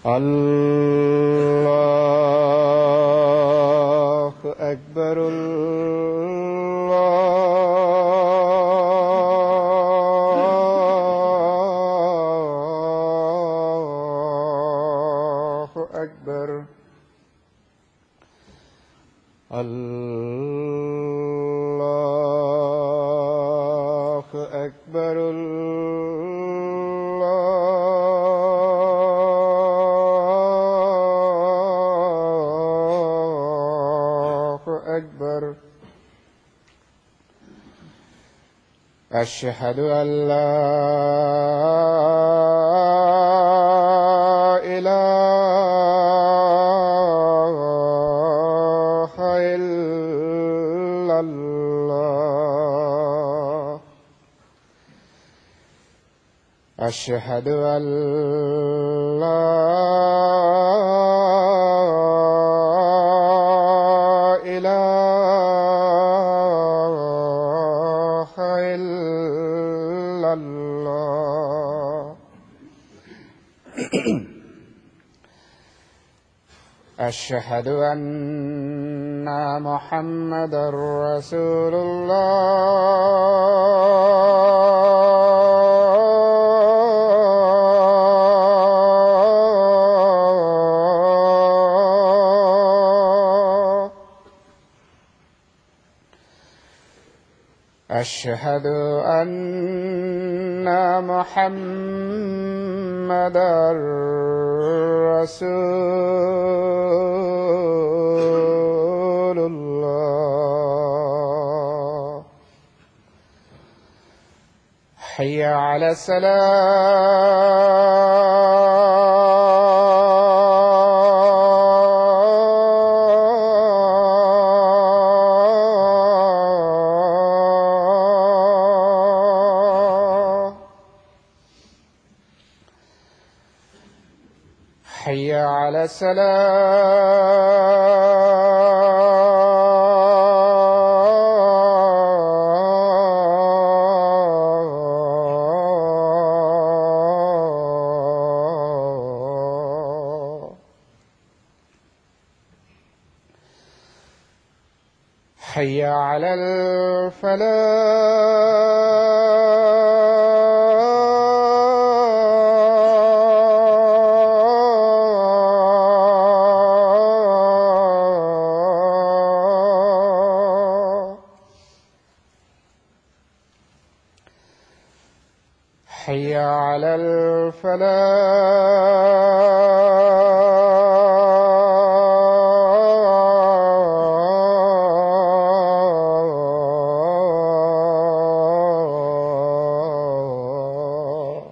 الله أكبر. الله أكبر. الله أكبر. أشهد أن لا إله إلا الله. أشهد أن لا أشهد أن محمدًا رسول الله. أشهد أن محمدًا رسول الله. حي على الصلاة. حي على الصلاة. حي على الفلاح. حي على الفلاح.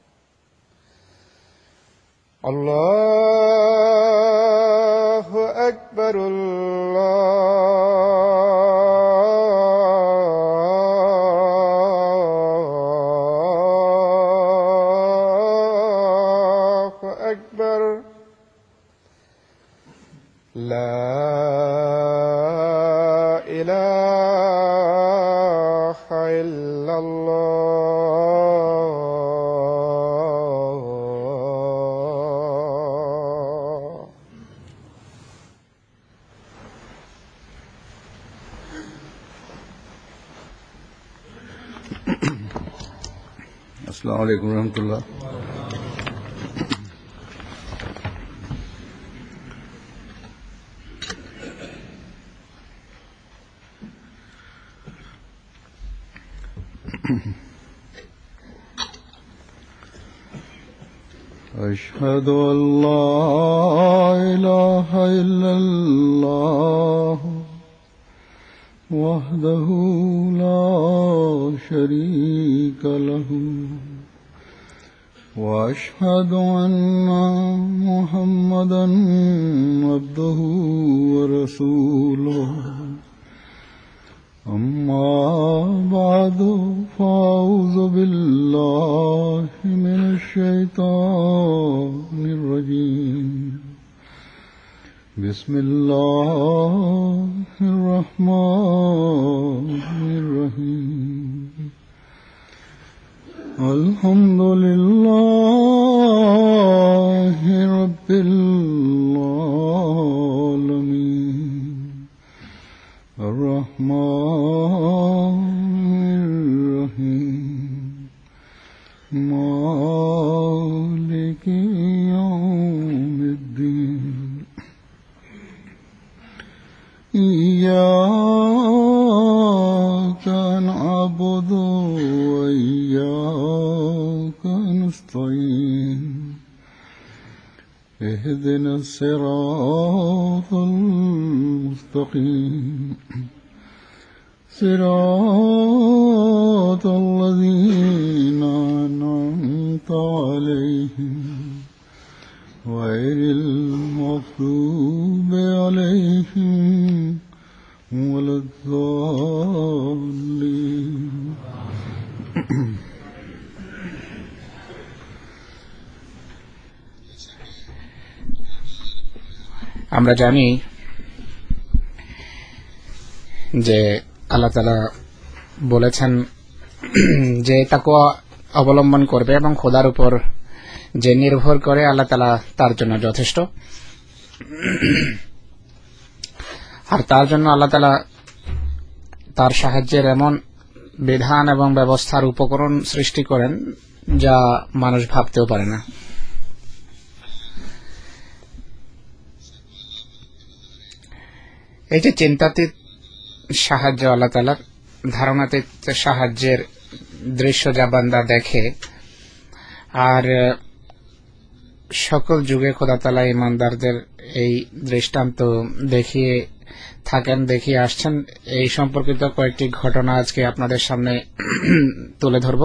الله أكبر. الله أكبر. لا إله إلا الله. السلام عليكم ورحمة الله. أشهد أن لا إله إلا الله وحده لا شريك له وأشهد أن محمدًا عبده ورسوله. أما بعد فأعوذ بالله من الشيطان الرجيم. بسم الله الرحمن الرحيم. الحمد لله رب العالمين الرحمن الرحيم مالك يوم الدين إياك نعبد وإياك نستعين اهدنا الصراط المستقيم صراط الذين أنعمت عليهم غير المغضوب عليهم ولا الضالين আমরা জানি যে আল্লাহ তাআলা বলেছেন যে তাকওয়া অবলম্বন করবে এবং খোদার উপর যে নির্ভর করে আল্লাহ তাআলা তার জন্য যথেষ্ট। আর তার জন্য আল্লাহ তাআলা তার সাহায্যের এমন বিধান এবং ব্যবস্থার উপকরণ সৃষ্টি করেন যা মানুষ ভাবতেও পারে না। এই যে চিন্তাতীত সাহায্য আল্লাহ তাআলার ধারণাতীত সাহায্যের দৃশ্য যা বান্দা দেখে, আর সকল যুগে খোদা তাআলা ঈমানদারদের এই দৃষ্টান্ত দেখিয়ে থাকেন, দেখিয়ে আসছেন। এই সম্পর্কিত কয়েকটি ঘটনা আজকে আপনাদের সামনে তুলে ধরব।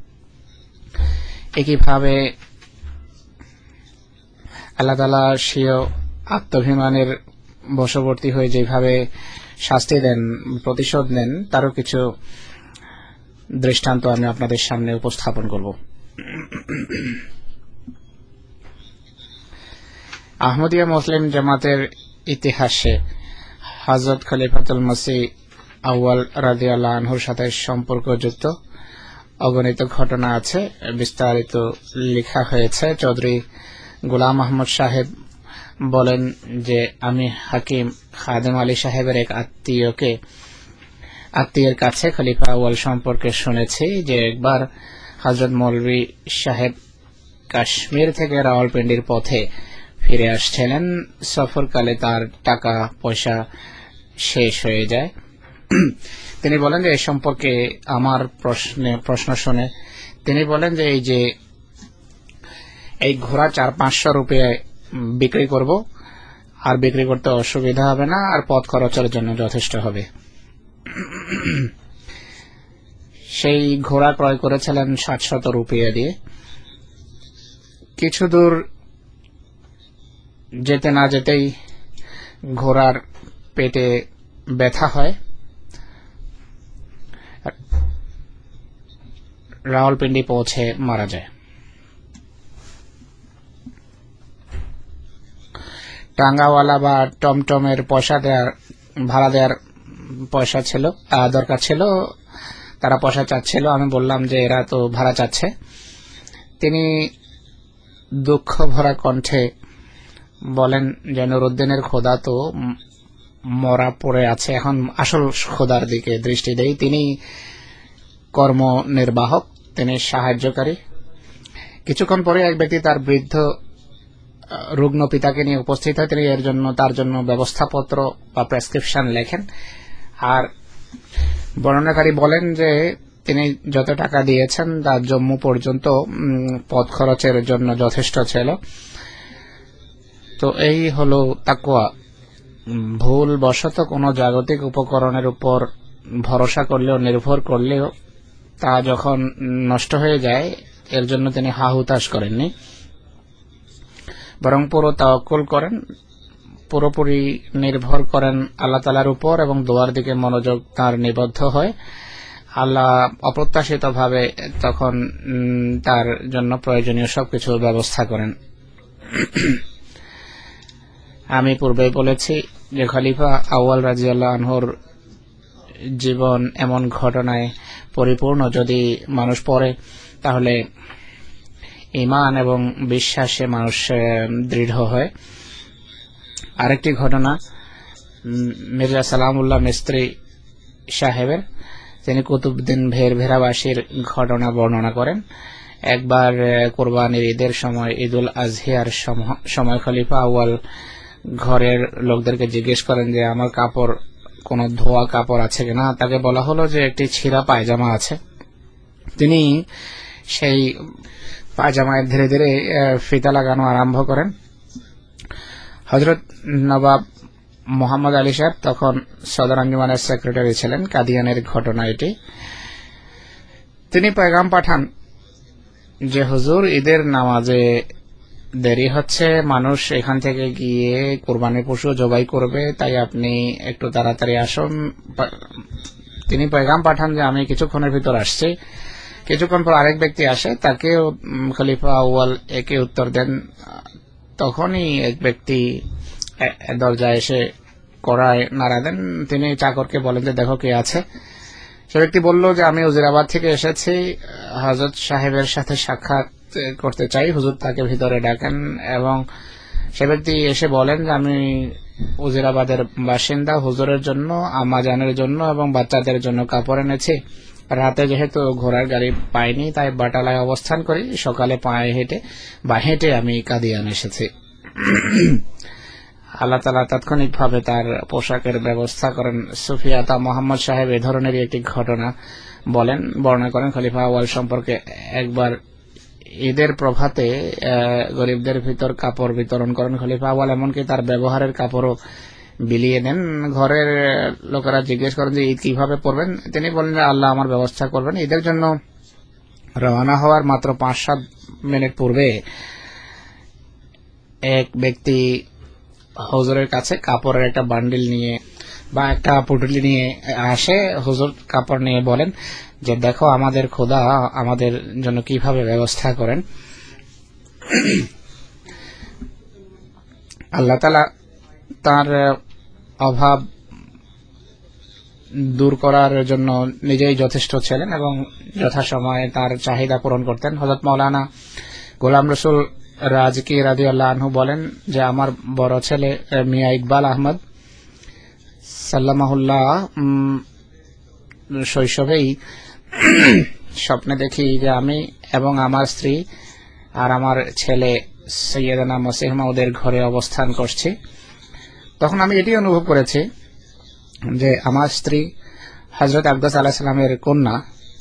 একইভাবে আল্লাহ তাআলা স্বীয় আত্মাভিমানের বশবর্তী হয়ে যেভাবে শাস্তি দেন, প্রতিশোধ নেন, তারও কিছু দৃষ্টান্ত আমি আপনাদের সামনে উপস্থাপন করব। আহমদিয়া মুসলিম জামাতের ইতিহাসে হযরত খলিফাতুল মসিহ আউয়াল রাদিয়াল্লাহু আনহুর সাথে সম্পর্কযুক্ত অগণিত ঘটনা আছে, বিস্তারিত লেখা হয়েছে। চৌধুরী গোলাম আহমদ সাহেব বলেন যে আমি হাকিম খাদেম আলী সাহেবের এক আত্মীয়ের কাছে খলিফা আউয়াল সম্পর্কে শুনেছি যে একবার হযরত মৌলভী সাহেব কাশ্মীর থেকে রাওয়ালপিন্ডির পথে ফিরে আসছিলেন। সফরকালে তার টাকা পয়সা শেষ হয়ে যায়। তিনি বলেন যে এই সম্পর্কে আমার প্রশ্ন শুনে তিনি বলেন যে এই ঘোড়া 400-500 রুপিয়ায় বিক্রি করব, আর বিক্রি করতে অসুবিধা হবে না, আর পথ খরচের জন্য যথেষ্ট হবে। সেই ঘোড়া ক্রয় করেছিলেন 700 রুপিয়া দিয়ে। কিছু দূর যেতে না যেতেই ঘোড়ার পেটে ব্যথা হয়। রাওয়ালপিন্ডি পৌঁছে মারা যায়। টাঙ্গাওয়ালা বা টমটমের ভাড়া দেওয়ার পয়সা ছিল, দরকার ছিল, তারা পয়সা চাচ্ছিল। আমি বললাম যে এরা তো ভাড়া চাচ্ছে। তিনি দুঃখ ভরা কণ্ঠে বলেন যে নুরুদ্দিনের খোদা তো মরা পড়ে আছে, এখন আসল খোদার দিকে দৃষ্টি দেই। তিনি কর্ম নির্বাহক, তিনি সাহায্যকারী। কিছুক্ষণ পরে এক ব্যক্তি তার বৃদ্ধ রুগ্ন পিতাকে নিয়ে উপস্থিত হয়। তিনি তার জন্য ব্যবস্থাপত্র বা প্রেসক্রিপশন লেখেন। আর বর্ণনাকারী বলেন যে তিনি যত টাকা দিয়েছেন তা জম্মু পর্যন্ত পথ খরচের জন্য যথেষ্ট ছিল। তো এই হলো তাকওয়া। ভুল বশত কোনো জাগতিক উপকরণের উপর ভরসা করলেও, নির্ভর করলেও তা যখন নষ্ট হয়ে যায়, এর জন্য তিনি হাহুতাশ করেননি, বরং পুরো তাওয়াক্কুল করেন, পুরোপুরি নির্ভর করেন আল্লাহ তাআলার উপর এবং দোয়ার দিকে মনোযোগ তার নিবদ্ধ হয়। আল্লাহ অপ্রত্যাশিতভাবে তখন তার জন্য প্রয়োজনীয় সবকিছু ব্যবস্থা করেন। আমি পূর্বেই বলেছি যে খলিফা আউয়াল রাদিয়াল্লাহু আনহুর জীবন এমন ঘটনায় পরিপূর্ণ। যদি মানুষ পড়ে তাহলে ঈমান এবং বিশ্বাসে মানুষ দৃঢ় হয়। আরেকটি ঘটনা মির্জা সালামউল্লাহ মিস্ত্রি সাহেবের, তিনি কুতুবউদ্দিন ভেরাবাসীর ঘটনা বর্ণনা করেন। একবার কোরবানির ঈদের সময়, ঈদুল আজহিয়ার সময় খলিফা আউয়াল ঘরের লোকদেরকে জিজ্ঞেস করেন যে আমার কাপড়, কোনো ধোয়া কাপড় আছে কিনা। তাকে বলা হলো যে একটি ছিঁড়া পায়জামা আছে। তিনি সেই পায়জামায় ধীরে ধীরে ফিতা লাগানো আরম্ভ করেন। হযরত নবাব মোহাম্মদ আলী সাহেব তখন সদর আঞ্জুমানের সেক্রেটারি ছিলেন। কাদিয়ানের ঘটনা এটি। তিনি পেগাম পাঠান যে হুজুর, ঈদের নামাজে দেরি হচ্ছে, মানুষ এখান থেকে গিয়ে কোরবানির পশু জবাই করবে, তাই আপনি একটু তাড়াতাড়ি আসুন। তিনি পেগাম পাঠান যে আমি কিছুক্ষণের ভিতর আসছি। কিছুক্ষণ পর আরেক ব্যক্তি আসে, তাকে খলিফা আউয়াল একে উত্তর দেন। তখনই এক ব্যক্তি দরজায় এসে কড়ায় নাড়া দেন। তিনি চাকরকে বলেন যে দেখো কে আছে। সে ব্যক্তি বলল যে আমি উজিরাবাদ থেকে এসেছি, হযরত সাহেবের সাথে সাক্ষাৎ করতে চাই। হুজুর তাকে ভিতরে ডাকেন এবং সে ব্যক্তি এসে বলেন যে আমি উজিরাবাদের বাসিন্দা, হুজুরের জন্য, আম্মাজানের জন্য এবং বাচ্চাদের জন্য কাপড় এনেছি। রাতে যেহেতু ঘোড়ার গাড়ি পাইনি তাই বাটালায় অবস্থান করি, সকালে পায়ে হেঁটে আমি কাদিয়ান এসেছি। আল্লাহ তাআলা তাৎক্ষণিকভাবে তার পোশাকের ব্যবস্থা করেন। সুফিয়াতা মোহাম্মদ সাহেব এ ধরনেরই একটি ঘটনা বর্ণনা করেন খলিফা আউয়াল সম্পর্কে। একবার ঈদের প্রভাতে গরিবদের ভিতর কাপড় বিতরণ করেন খলিফা আউয়াল, এমনকি তার ব্যবহারের কাপড়ও বিলিয়ে দেন। ঘরের লোকেরা জিজ্ঞেস করেন যে ঈদ কিভাবে পড়বেন। তিনি বলেন যে আল্লাহ আমার ব্যবস্থা করবেন। ঈদের জন্য রওনা হওয়ার মাত্র 5-7 মিনিট পূর্বে এক ব্যক্তি হুজুরের কাছে কাপড়ের একটা বান্ডিল নিয়ে বা একটা পুটলি নিয়ে আসে। হুজুর কাপড় নিয়ে বলেন যে দেখো আমাদের খোদা আমাদের জন্য কিভাবে ব্যবস্থা করেন। আল্লাহ তাআলা তার অভাব দূর করার জন্য নিজেই যথেষ্ট ছিলেন এবং যথাসময়ে তার চাহিদা পূরণ করতেন। হযরত মাওলানা গোলাম রসুল রাজকি রাদিয়াল্লাহু আনহু বলেন যে আমার বড় ছেলে মিয়া ইকবাল আহমদ সাল্লামাহুল্লাহ শৈশবেই স্বপ্নে দেখি যে আমি এবং আমার স্ত্রী আর আমার ছেলে সৈয়দনা মসিহ মাউদের ঘরে অবস্থান করছি। তখন আমি এটি অনুভব করেছি যে আমার স্ত্রী হযরত আব্বাস আলাইহিস সালামের কন্যা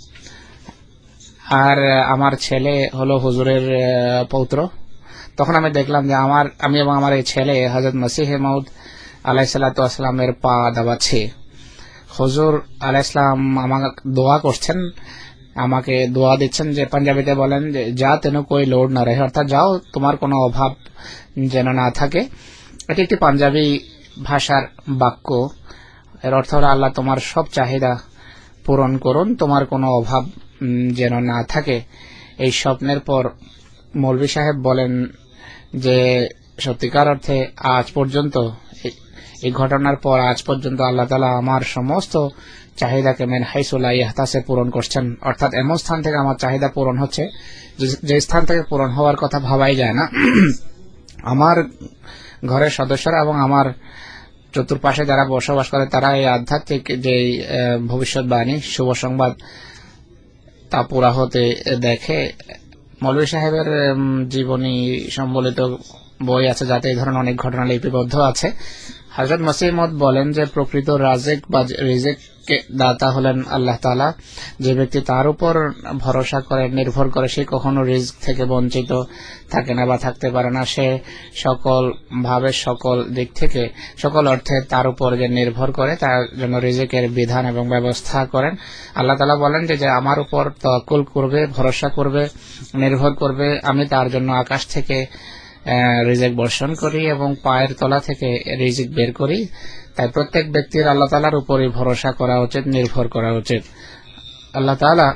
আর আমার ছেলে হলো হুজুরের পৌত্র। তখন আমি দেখলাম যে আমি এবং আমার এই ছেলে হযরত মসিহ মাউদ আলাইহিস সালাতু ওয়াস সালামের পা দাবাচ্ছি। হুজুর আলাইহিস সালাম আমাকে দোয়া করছেন, আমাকে দোয়া দিচ্ছেন যে পাঞ্জাবিতে বলেন যে যা তেন কোই লোড না রহে, অর্থাৎ যাও তোমার কোনো অভাব যেন না থাকে। এটি একটি পাঞ্জাবি ভাষার বাক্য। এর অর্থ হলো আল্লাহ তোমার সব চাহিদা পূরণ করুন, তোমার কোনো অভাব যেন না থাকে। এই স্বপ্নের পর মৌলভী সাহেব বলেন যে সত্যিকার অর্থে আজ পর্যন্ত, এই ঘটনার পর আজ পর্যন্ত আল্লাহ তাআলা আমার সমস্ত চাহিদাকে মিন হাইসু লা ইয়াহতাসিব পূরণ করছেন। অর্থাৎ এমন স্থান থেকে আমার চাহিদা পূরণ হচ্ছে যে স্থান থেকে পূরণ হওয়ার কথা ভাবাই যায় না। আমার ঘরের সদস্যরা এবং আমার চতুর্পাশে যারা বসবাস করে তারা এই আধ্যাত্মিক যে ভবিষ্যৎবাণী, শুভ সংবাদ তা পুরা হতে দেখে। মৌলভী সাহেবের জীবনী সম্বলিত বই আছে যাতে এই ধরনের অনেক ঘটনা লিপিবদ্ধ আছে। হযরত মসিহ মাউদ বলেন যে প্রকৃত রাজিক বা রিজিক দাতা হলেন আল্লাহ তাআলা। যে ব্যক্তি তার উপর ভরসা করে, নির্ভর করে, সে কখনো রিজিক থেকে বঞ্চিত থাকে না বা থাকতে পারে না। সে সকল ভাবে, সকল দিক থেকে, সকল অর্থে তার উপর যে নির্ভর করে তার জন্য রিজিকের বিধান এবং ব্যবস্থা করেন। আল্লাহ তাআলা বলেন যে আমার উপর তাওয়াক্কুল করবে, ভরসা করবে, নির্ভর করবে, আমি তার জন্য আকাশ থেকে রিজিক বর্ষণ করি এবং পায়ের তলা থেকে রিজিক বের করি। তাই প্রত্যেক ব্যক্তির আল্লাহ তাআলার উপরই ভরসা করা উচিত, নির্ভর করা উচিত। আল্লাহ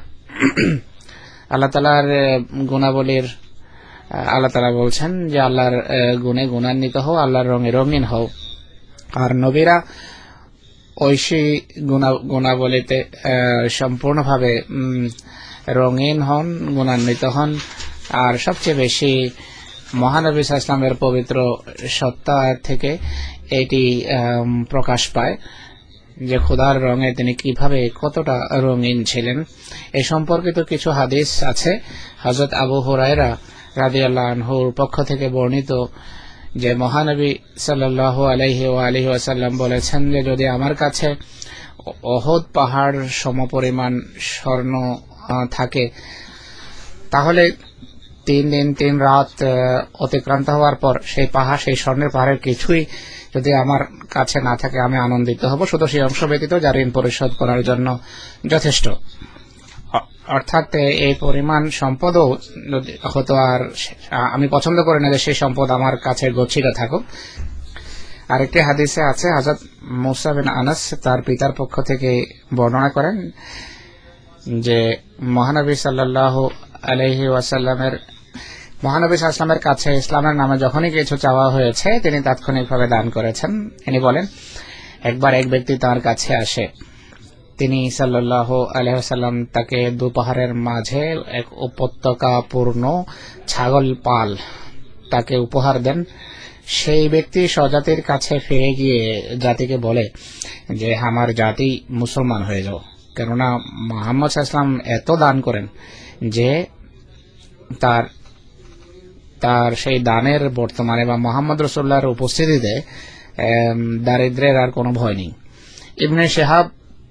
তাআলার গুণাবলীর আল্লাহ তাআলা বলছেন যে আল্লাহর গুণে গুণান্বিত হও, আল্লাহর রঙে রঙিন হও। আর নবীরা ঐশী গুণাবলীতে সম্পূর্ণভাবে রঙিন হন, গুণান্বিত হন। আর সবচেয়ে বেশি মহানবী সাল্লাল্লাহু আলাইহি ওয়াসাল্লামের পবিত্র সত্তা থেকে এটি প্রকাশ পায় যে খোদার রঙে তিনি কিভাবে কতটা রঙিন ছিলেন। এই সম্পর্কিত কিছু হাদিস আছে। হযরত আবু হুরায়রা রাদিয়াল্লাহু আনহুর পক্ষ থেকে বর্ণিত যে মহানবী সাল্লাল্লাহু আলাইহি ওয়াসাল্লাম বলেছেন যে যদি আমার কাছে উহুদ পাহাড় সমপরিমাণ স্বর্ণ থাকে তাহলে 3 দিন 3 রাত অতিক্রান্ত হওয়ার পর সেই স্বর্ণের পাহাড়ের কিছুই যদি আমার কাছে না থাকে আমি আনন্দিত হব, শুধু সেই অংশ ব্যতীত যা ঋণ পরিশোধ করার জন্য যথেষ্ট। অর্থাৎ এই পরিমাণ সম্পদও হতো আর আমি পছন্দ করি না যে সেই সম্পদ আমার কাছে গচ্ছিত থাকুক। আরেকটি হাদিসে আছে, হযরত মুসা বিন আনাস তার পিতার পক্ষ থেকে বর্ণনা করেন যে মহানবী সাল্লাল্লাহু আলাইহি ওয়াসাল্লামের কাছে ইসলামের নামে যখনই কিছু চাওয়া হয়েছে তিনি তাৎক্ষণিকভাবে দান করেছেন। তিনি বলেন, একবার এক ব্যক্তি তার কাছে আসে, তিনি সাল্লাল্লাহু আলাইহি ওয়াসাল্লাম তাকে দুপাহাড়ের মাঝে এক উপত্যকা পূর্ণ ছাগল পাল তাকে উপহার দেন। সেই ব্যক্তি স্বজাতির কাছে ফিরে গিয়ে জাতিকে বলে যে আমার জাতি মুসলমান হয়ে যাও, কেননা মুহাম্মদ সাল্লাল্লাহু আলাইহি ওয়াসাল্লাম এত দান করেন যে তার সেই দানের বর্তমানে বা মুহাম্মদ রাসূলুল্লাহর উপস্থিতিতে দারিদ্র্যের আর কোনো ভয় নেই। ইবনে শিহাব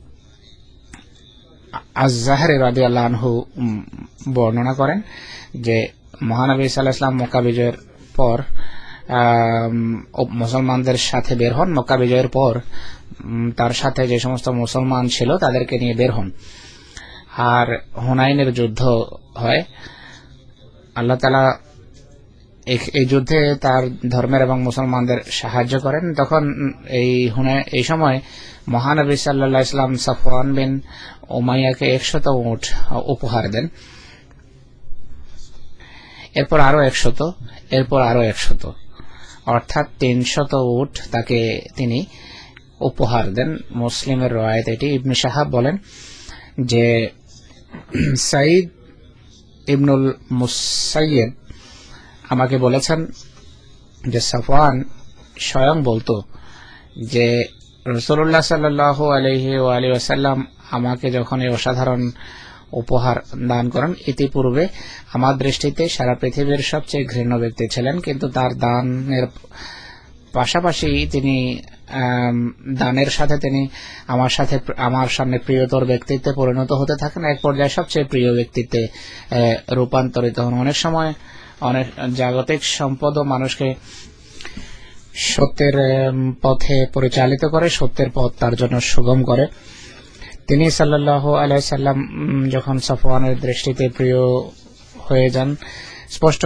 আয-যাহরি রাদিয়াল্লাহু আনহু বর্ণনা করেন যে মহানবী সাল্লাল্লাহু আলাইহি ওয়াসাল্লাম মক্কা বিজয়ের পর মুসলমানদের সাথে বের হন। মক্কা বিজয়ের পর তার সাথে যে সমস্ত মুসলমান ছিল তাদেরকে নিয়ে বের হন, আর হুনাইনের যুদ্ধ হয়। আল্লাহ তাআলা এই যুদ্ধে তার ধর্মের এবং মুসলমানদের সাহায্য করেন। তখন এই সময় মহানবী সাল্লাল্লাহু আলাইহি ওয়াসাল্লাম সাফওয়ান বিন উমাইয়াকে 100 উট উপহার দেন, এরপর আরো 100, এরপর আরো 100, অর্থাৎ 300 উট তাকে তিনি উপহার দেন। মুসলিমের রওয়ায়াত এটি। ইবনে শাহাব বলেন যে সাঈদ ইবনুল মুসাইয়্যিব আমাকে বলেছেন যে সাফওয়ান স্বয়ং বলতো যে রাসূলুল্লাহ সাল্লাল্লাহু আলাইহি ওয়াসাল্লাম আমাকে যখন এই অসাধারণ উপহার দান করেন, ইতিপূর্বে আমার দৃষ্টিতে সারা পৃথিবীর সবচেয়ে ঘৃণ্য ব্যক্তি ছিলেন, কিন্তু তার দানের পাশাপাশি তিনি দানের সাথে তিনি আমার সামনে প্রিয়তর ব্যক্তিত্বে পরিণত হতে থাকেন। এক পর্যায়ে সবচেয়ে প্রিয় ব্যক্তিত্বে রূপান্তরিত হন। অনেক সময় অনেক জাগতিক সম্পদও মানুষকে সত্যের পথে পরিচালিত করে, সত্যের পথ তার জন্য সুগম করে। তিনি সাল্লাল্লাহু আলাইহি ওয়াসাল্লাম যখন সাফওয়ানের দৃষ্টিতে প্রিয় হয়ে যান, স্পষ্ট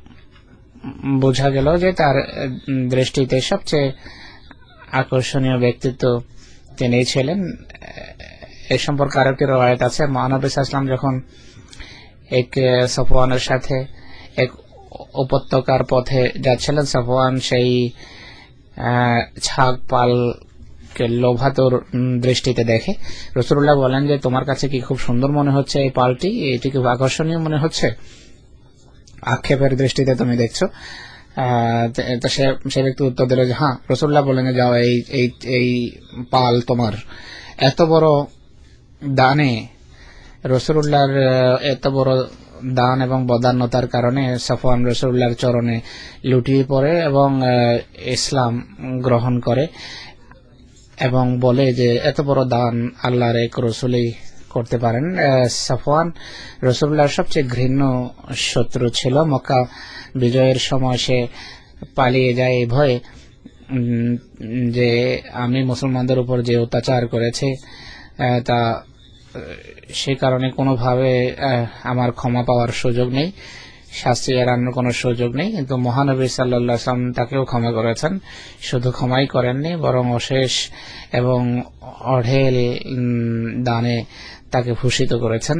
বোঝা গেল যে তার দৃষ্টিতে সবচেয়ে আকর্ষণীয় ব্যক্তিত্ব তিনি ছিলেন। এই সম্পর্কে আরেকটি রওয়ায়াত আছে, মহানবী সাল্লাল্লাহু আলাইহি ওয়াসাল্লাম যখন এক সাফওয়ানের সাথে এক উপত্যকার পথে যাচ্ছিলেন, সাফওয়ান সেই ছাগ পালকে লোভাতুর দৃষ্টিতে দেখে। রাসূলুল্লাহ বলেন যে তোমার কাছে কি খুব সুন্দর মনে হচ্ছে এই পালটি, এটি খুব আকর্ষণীয় মনে হচ্ছে, আক্ষেপের দৃষ্টিতে তুমি দেখছো? তো সে ব্যক্তি উত্তর দিল যে হ্যাঁ। রাসূলুল্লাহ বলেন যে যাও, এই পাল তোমার। এত বড় দানে রাসূলুল্লাহর এত বড় দান এবং বদান্যতার কারণে সাফওয়ান রাসূলুল্লাহর চরণে লুটিয়ে পড়ে এবং ইসলাম গ্রহণ করে এবং বলে যে এত বড় দান আল্লাহর এক রাসূলই করতে পারেন। সাফওয়ান রাসূলুল্লাহর সবচেয়ে ঘৃণ্য শত্রু ছিল। মক্কা বিজয়ের সময় সে পালিয়ে যায় এই ভয়ে যে আমি মুসলমানদের উপর যে অত্যাচার করেছে তা সে কারণে কোনোভাবে আমার ক্ষমা পাওয়ার সুযোগ নেই, শাস্তি এড়ানোর কোনো সুযোগ নেই। কিন্তু মহানবী সাল্লাল্লাহু আলাইহি ওয়াসাল্লাম তাকেও ক্ষমা করেছেন। শুধু ক্ষমাই করেননি, বরং অশেষ এবং অঢেল দানে তাকে ভূষিত করেছেন।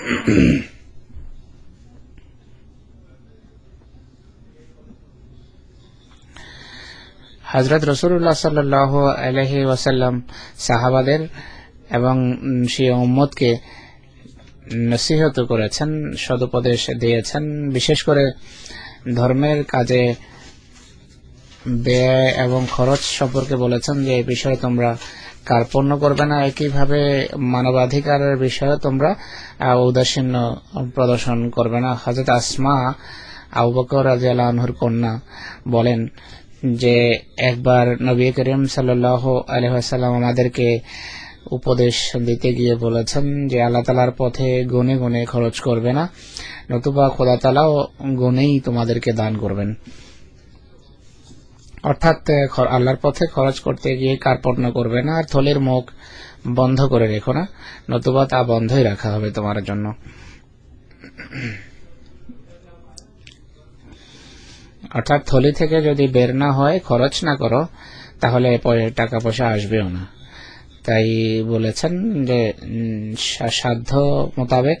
হযরত রাসূলুল্লাহ সাল্লাল্লাহু আলাইহি ওয়াসাল্লাম সাহাবাদের এবং সেই উম্মতকে নসিহত করেছেন, সদুপদেশ দিয়েছেন, বিশেষ করে ধর্মের কাজে ব্যয় এবং খরচ সম্পর্কে বলেছেন যে এই বিষয়ে তোমরা কার্পণ্য করবে না। একইভাবে মানবাধিকারের বিষয়ে তোমরা ঔদাসীন্য প্রদর্শন করবে না। হযরত আসমা আবু বকর রাদিয়াল্লাহু আনহুর কন্যা বলেন যে একবার নবী করিম সাল্লাল্লাহু আলাইহি ওয়াসাল্লাম আমাদেরকে উপদেশ দিতে গিয়ে বলেছেন যে আল্লাহ তাআলার পথে গুনে গুনে খরচ করবে না, নতুবা খোদা তাআলাও গুনেই তোমাদেরকে দান করবেন। অর্থাৎ আল্লাহর পথে খরচ করতে গিয়ে কার্পণ্য করবে না, আর থলির মুখ বন্ধ করে রেখো না, নতুবা তা বন্ধই রাখা হবে তোমার জন্য। অর্থাৎ থলি থেকে যদি বের না হয়, খরচ না করো, তাহলে টাকা পয়সা আসবেও না। তাই বলেছেন যে সাধ্য মোতাবেক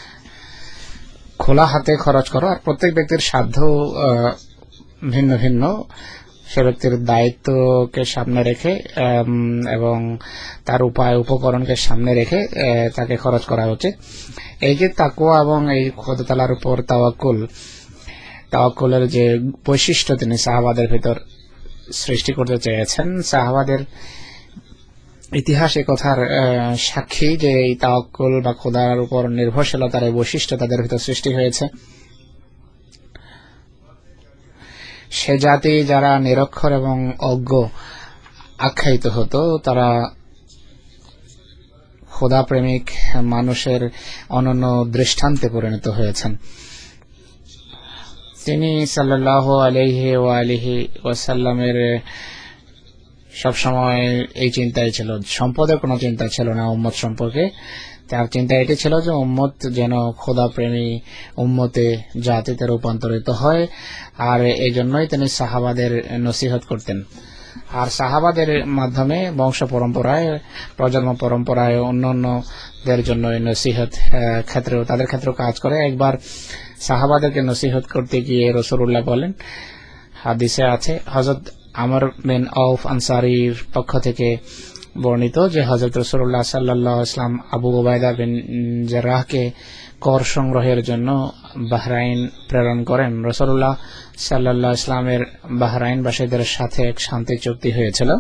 খোলা হাতে খরচ করো। আর প্রত্যেক ব্যক্তির সাধ্য ভিন্ন ভিন্ন, সে ব্যক্তির দায়িত্বকে সামনে রেখে এবং তার উপায় উপকরণকে সামনে রেখে তাকে খরচ করা উচিত। এই যে তাকওয়া এবং এই খোদা তাআলার উপর তাওয়াক্কুলের যে বৈশিষ্ট্য তিনি সাহাবাদের ভিতর সৃষ্টি করতে চেয়েছেন, সাহাবাদের ইতিহাস এ কথার সাক্ষী যে এই তাওয়াক্কুল বা খোদার উপর নির্ভরশীলতার এই বৈশিষ্ট্য তাদের ভিতর সৃষ্টি হয়েছে। সে জাতি যারা নিরক্ষর এবং অজ্ঞ আখ্যায়িত হতো, তারা খোদা প্রেমিক মানুষের অনন্য দৃষ্টান্তে পরিণত হয়েছেন। তিনি সাল্লাল্লাহু আলাইহি ওয়া আলিহি ওয়াসাল্লামের সবসময় এই চিন্তাই ছিল, সম্পদের কোনো চিন্তা ছিল না উম্মত সম্পর্কে। তার চিন্তা এটি ছিল যে উম্মত যেন খোদা প্রেমী উম্মতে জাতিতে রূপান্তরিত হয়, আর এই জন্যই তিনি সাহাবাদের নসিহত করতেন। আর সাহাবাদের মাধ্যমে বংশ পরম্পরায়, প্রজন্ম পরম্পরায় অন্যান্যদের জন্য নসিহত ক্ষেত্রেও তাদের ক্ষেত্রেও কাজ করে। একবার সাহাবাদেরকে নসিহত করতে গিয়ে রাসূলুল্লাহ বলেন, হাদিসে আছে, হযরত আমর বিন আউফ আনসারীর পক্ষ থেকে বর্ণিত যে হযরত রাসূলুল্লাহ সাল্লাল্লাহু আলাইহি ওয়াসাল্লাম আবু উবাইদা বিন জাররাহকে কর সংগ্রহের জন্য বাহরাইন প্রেরণ করেন। রাসূলুল্লাহ সাল্লাল্লাহু আলাইহি ওয়াসাল্লামের বাহরাইনবাসীদের সাথে এক শান্তি চুক্তি হয়েছিল।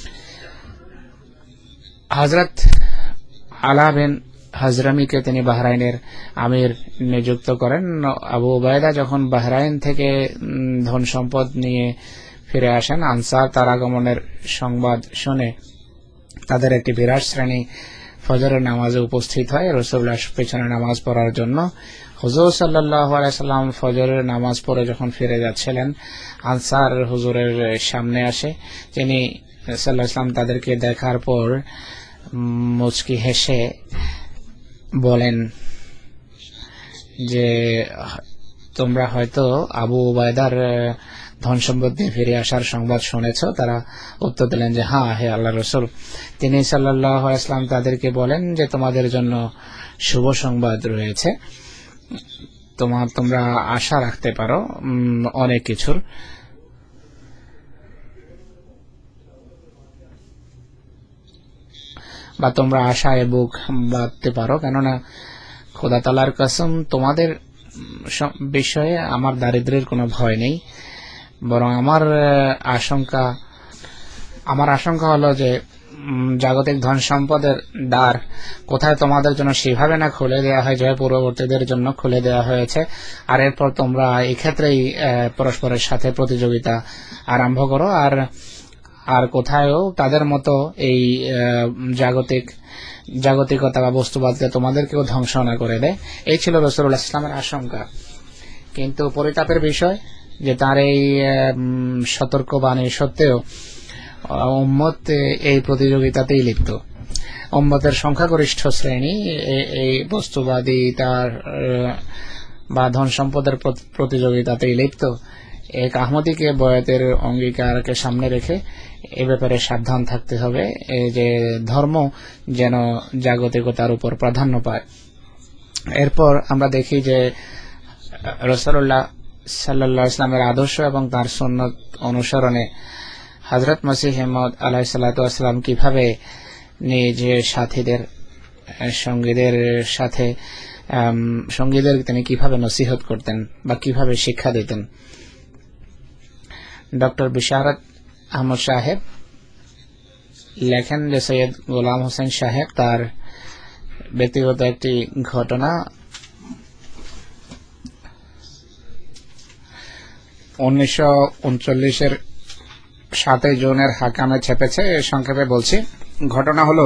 হযরত আলা বিন হাজরামিকে তিনি বাহরাইনের আমির নিযুক্ত করেন। আবু উবাইদা যখন বাহরাইন থেকে ধন সম্পদ নিয়ে ফিরে আসেন, আনসার তার আগমনের সংবাদ শুনে তাদের একটি বিরাট শ্রেণী ফজরের নামাজে উপস্থিত হয় রাসূলুল্লাহর পেছনে নামাজ পড়ার জন্য। হুজুর সাল্লাল্লাহু আলাইহি ওয়াসাল্লাম ফজরের নামাজ পড়ে যখন ফিরে যাচ্ছিলেন, আনসার হুজুরের সামনে আসে। তিনি সাল্লাল্লাহু আলাইহি ওয়াসাল্লাম তাদেরকে দেখার পর মুচকি হেসে বলেন যে তোমরা হয়তো আবু উবাইদার ধন সম্পদ নিয়ে ফিরে আসার সংবাদ শুনেছ। তারা উত্তর দিলেন যে হ্যাঁ, হে আল্লাহর রাসূল। তিনি সাল্লাল্লাহু আলাইহি ওয়াসাল্লাম তাদেরকে বলেন যে তোমাদের জন্য শুভ সংবাদ রয়েছে, তোমরা আশা রাখতে পারো অনেক কিছুর। বা তোমরা আশায় বুক বাঁধতে পারো, কেননা খোদা তাআলার কসম তোমাদের বিষয়ে আমার দারিদ্র্যের কোনো ভয় নেই, বরং আমার আশঙ্কা হলো যে জাগতিক ধন সম্পদের দ্বার কোথায় তোমাদের জন্য সেভাবে না খুলে দেওয়া হয় যে পূর্ববর্তীদের জন্য খুলে দেওয়া হয়েছে, আর এরপর তোমরা এই ক্ষেত্রেই পরস্পরের সাথে প্রতিযোগিতা আরম্ভ করো, আর কোথায়ও তাদের মতো এই জাগতিকতা বা বস্তুবাদকে তোমাদেরকেও ধ্বংস না করে দেয়। এই ছিল রাসূলুল্লাহ ইসলামের আশঙ্কা। কিন্তু পরিতাপের বিষয় যে তার এই সতর্কবাণী সত্ত্বেও উম্মত এই প্রতিযোগিতাতেই লিপ্ত। উম্মতের সংখ্যাগরিষ্ঠ শ্রেণী এই বস্তুবাদী তার বা ধন সম্পদের প্রতিযোগিতাতেই লিপ্ত। এক আহমদীকে বয়াতের অঙ্গীকারকে সামনে রেখে এ ব্যাপারে সাবধান থাকতে হবে যে ধর্ম যেন জাগতিকতার উপর প্রাধান্য পায়। এরপর আমরা দেখি যে রাসূলুল্লাহ সাল্লাল্লাহু আলাইহি ওয়াসাল্লামের আদর্শ এবং তার সুন্নাত অনুসরণে হযরত মসিহ মাউদ আলাইহিস সালাতু ওয়াস সালাম কিভাবে নিজ সাথীদের সঙ্গীদের সাথে সঙ্গীদের তিনি কিভাবে নসিহত করতেন বা কিভাবে শিক্ষা দিতেন। ডক্টর বিশারত আহমদ সাহেব লেখেন যে সৈয়দ গোলাম হোসেন সাহেব তার ব্যক্তিগত একটি ঘটনা 1939-এর 7 জুনের হাকামে ছেপেছে। সংক্ষেপে বলছি, ঘটনা হলো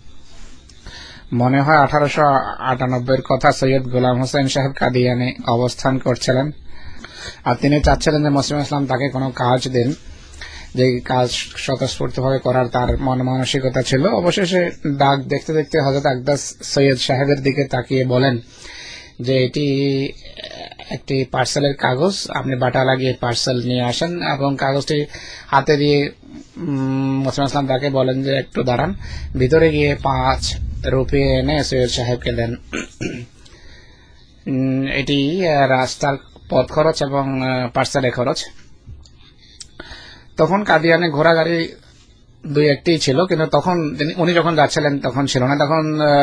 মনে হয় 1898-এর কথা। সৈয়দ গোলাম হোসেন সাহেব কাদিয়ানে অবস্থান করছিলেন, আর তিনি চাচ্ছিলেন যে মসিম ইসলাম তাকে কোনো কাজ দেন, যে কাজ স্বতঃস্ফূর্তভাবে করার তার মন মানসিকতা ছিল। অবশেষে ডাক দেখতে দেখতে হযরত আকদাস সৈয়দ সাহেবের দিকে তাকিয়ে বলেন যে এটি একটি পার্সেলের কাগজ, আপনি বাটা লাগিয়ে পার্সেল নিয়ে আসেন। এবং কাগজটি হাতে দিয়ে মসিম ইসলাম তাকে বলেন যে একটু দাঁড়ান, ভিতরে গিয়ে 5 রুপি এনে সৈয়দ সাহেবকে দেন। এটি রাস্তার পথ খরচ এবং পার্সেলের খরচ। তখন কাদিয়ানে ঘোড়া গাড়ি 2-1টি ছিল, কিন্তু তখন উনি যখন যাচ্ছিলেন তখন ছিল না। তখন